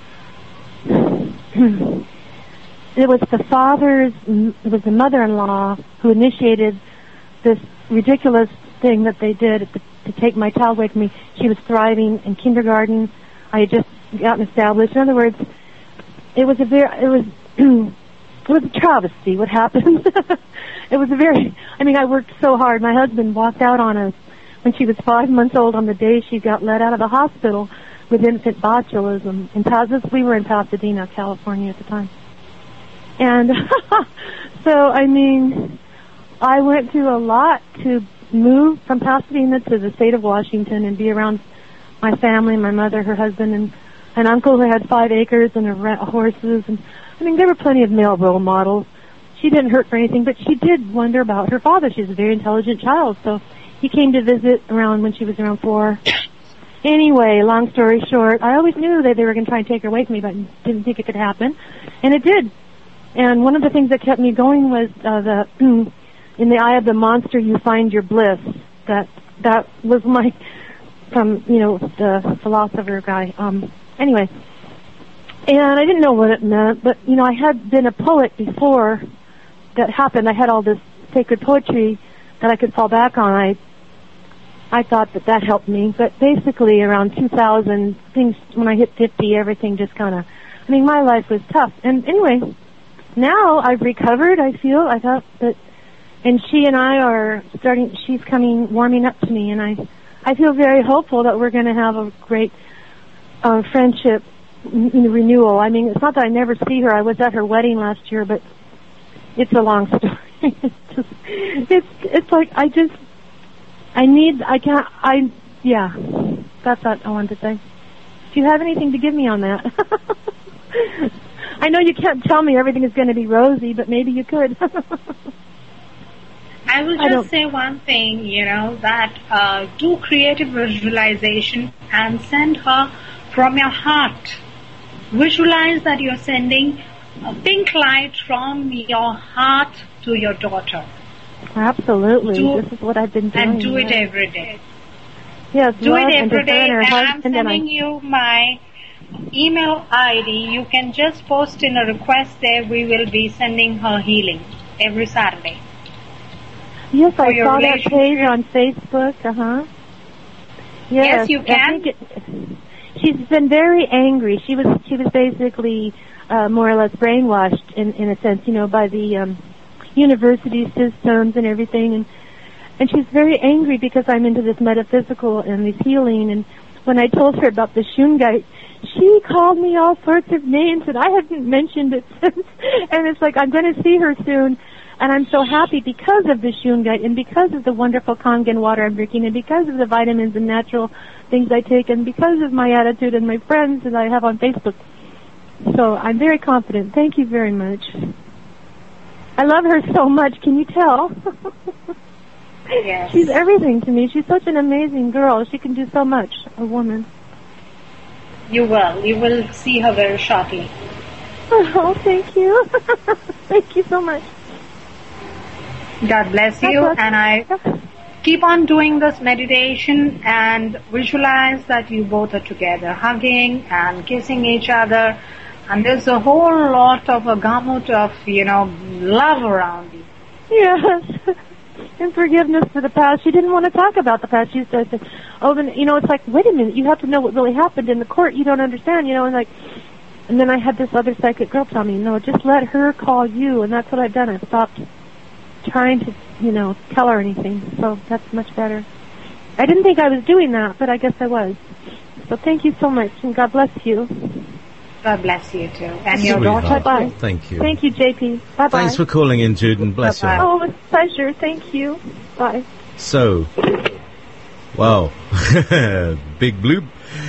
it was the father's, it was the mother-in-law who initiated this ridiculous thing that they did to, to take my child away from me. She was thriving in kindergarten. I had just gotten established. In other words, it was a very, it was, it was a travesty what happened. It was a very, I mean, I worked so hard. My husband walked out on us when she was five months old on the day she got let out of the hospital with infant botulism. In Pas- we were in Pasadena, California at the time. And so, I mean, I went through a lot to move from Pasadena to the state of Washington and be around my family, my mother, her husband, and an uncle who had five acres and a ra- horses. And I mean, there were plenty of male role models. She didn't hurt for anything, but she did wonder about her father. She was a very intelligent child, so he came to visit around when she was around four. Anyway, long story short, I always knew that they were going to try and take her away from me, but didn't think it could happen, and it did. And one of the things that kept me going was uh, the in the eye of the monster you find your bliss. That that was my from you know the philosopher guy. Um, anyway, and I didn't know what it meant, but you know I had been a poet before that happened. I had all this sacred poetry that I could fall back on. I I thought that that helped me, but basically around two thousand, things when I hit fifty, everything just kind of. I mean, my life was tough. And anyway, now I've recovered. I feel I thought that, and she and I are starting. She's coming, warming up to me, and I I feel very hopeful that we're going to have a great uh, friendship n- renewal. I mean, it's not that I never see her. I was at her wedding last year, but it's a long story. it's just, it's it's like I just I need I can't I yeah that's what I wanted to say. Do you have anything to give me on that? I know you can't tell me everything is going to be rosy, but maybe you could. I will I just say one thing, you know, that uh, do creative visualization and send her from your heart. Visualize that you're sending a pink light from your heart to your daughter. Absolutely. Do, this is what I've been doing. And do it right? every day. Yes, do love it and every day, her and I'm husband and sending I- you my email I D. You can just post in a request there. We will be sending her healing every Saturday. Yes, for I your saw that relationship. page on Facebook. Uh huh. Yes, Yes, you I can. think it, she's been very angry. She was she was basically uh, more or less brainwashed in in a sense, you know, by the um, university systems and everything, and and she's very angry because I'm into this metaphysical and this healing. And when I told her about the Shungite, she called me all sorts of names that I haven't mentioned it since. And it's like I'm going to see her soon. And I'm so happy because of the Shungite and because of the wonderful Kangen water I'm drinking and because of the vitamins and natural things I take and because of my attitude and my friends that I have on Facebook. So I'm very confident. Thank you very much. I love her so much. Can you tell? Yes. She's everything to me. She's such an amazing girl. She can do so much, a woman. You will. You will see her very shortly. Oh, thank you. Thank you so much. God bless you, God bless and I keep on doing this meditation and visualize that you both are together, hugging and kissing each other, and there's a whole lot of a gamut of, you know, love around you. Yes. And forgiveness for the past. She didn't want to talk about the past. She used to say, oh, then, you know, it's like, wait a minute, you have to know what really happened in the court. You don't understand, you know, and like, and then I had this other psychic girl tell me, no, just let her call you, and that's what I've done. I've stopped trying to, you know, tell her anything, so that's much better. I didn't think I was doing that, but I guess I was. So thank you so much, and God bless you. God bless you too, and your Sweetheart. daughter. Bye-bye. Thank you. Thank you, J P. Bye-bye. Thanks for calling in, Jude, and bless Bye-bye. you. Oh, it's a pleasure. Thank you. Bye. So, wow, big bloop,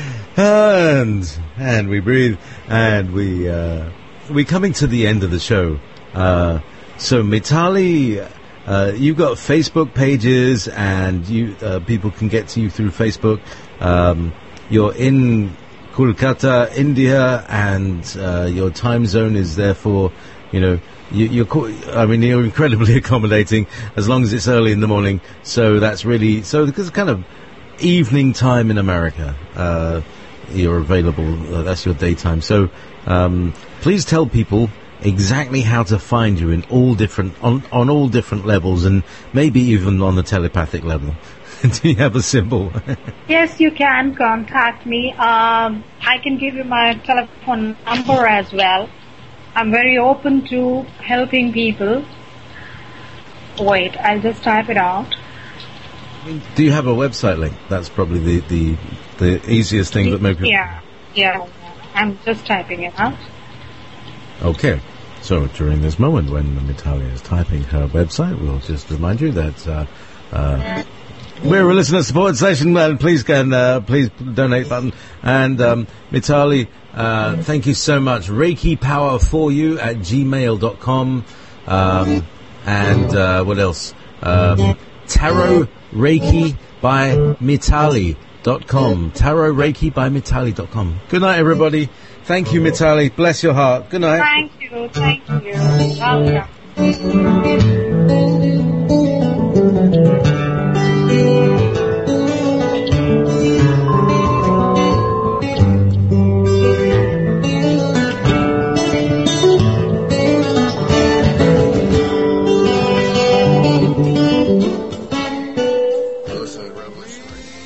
and and we breathe, and we uh, we're coming to the end of the show. Uh, so, Mitali, uh, you've got Facebook pages, and you uh, people can get to you through Facebook. Um, you're in Kolkata, India, and uh, your time zone is therefore, you know, you, you're. Co- I mean, you're incredibly accommodating as long as it's early in the morning. So that's really so because it's kind of evening time in America. Uh, you're available. Uh, that's your daytime. So um, please tell people exactly how to find you in all different on on all different levels, and maybe even on the telepathic level. Do you have a symbol? Yes, you can contact me. Um, I can give you my telephone number as well. I'm very open to helping people. Wait, I'll just type it out. Do you have a website link? That's probably the, the, the easiest thing that maybe... Yeah, yeah. I'm just typing it out. Okay. So during this moment when Mitali is typing her website, we'll just remind you that uh, uh, we're a listener support station, and please can uh, please donate button. And um, Mitali, uh, thank you so much. Reiki Power for You at gmail dot com. Um, and uh, what else? Um, Tarot Reiki by Mitali dot com. Tarot Reiki by Mitali dot com. Good night, everybody. Thank you, Mitali. Bless your heart. Good night. Thank you. Thank you. Welcome.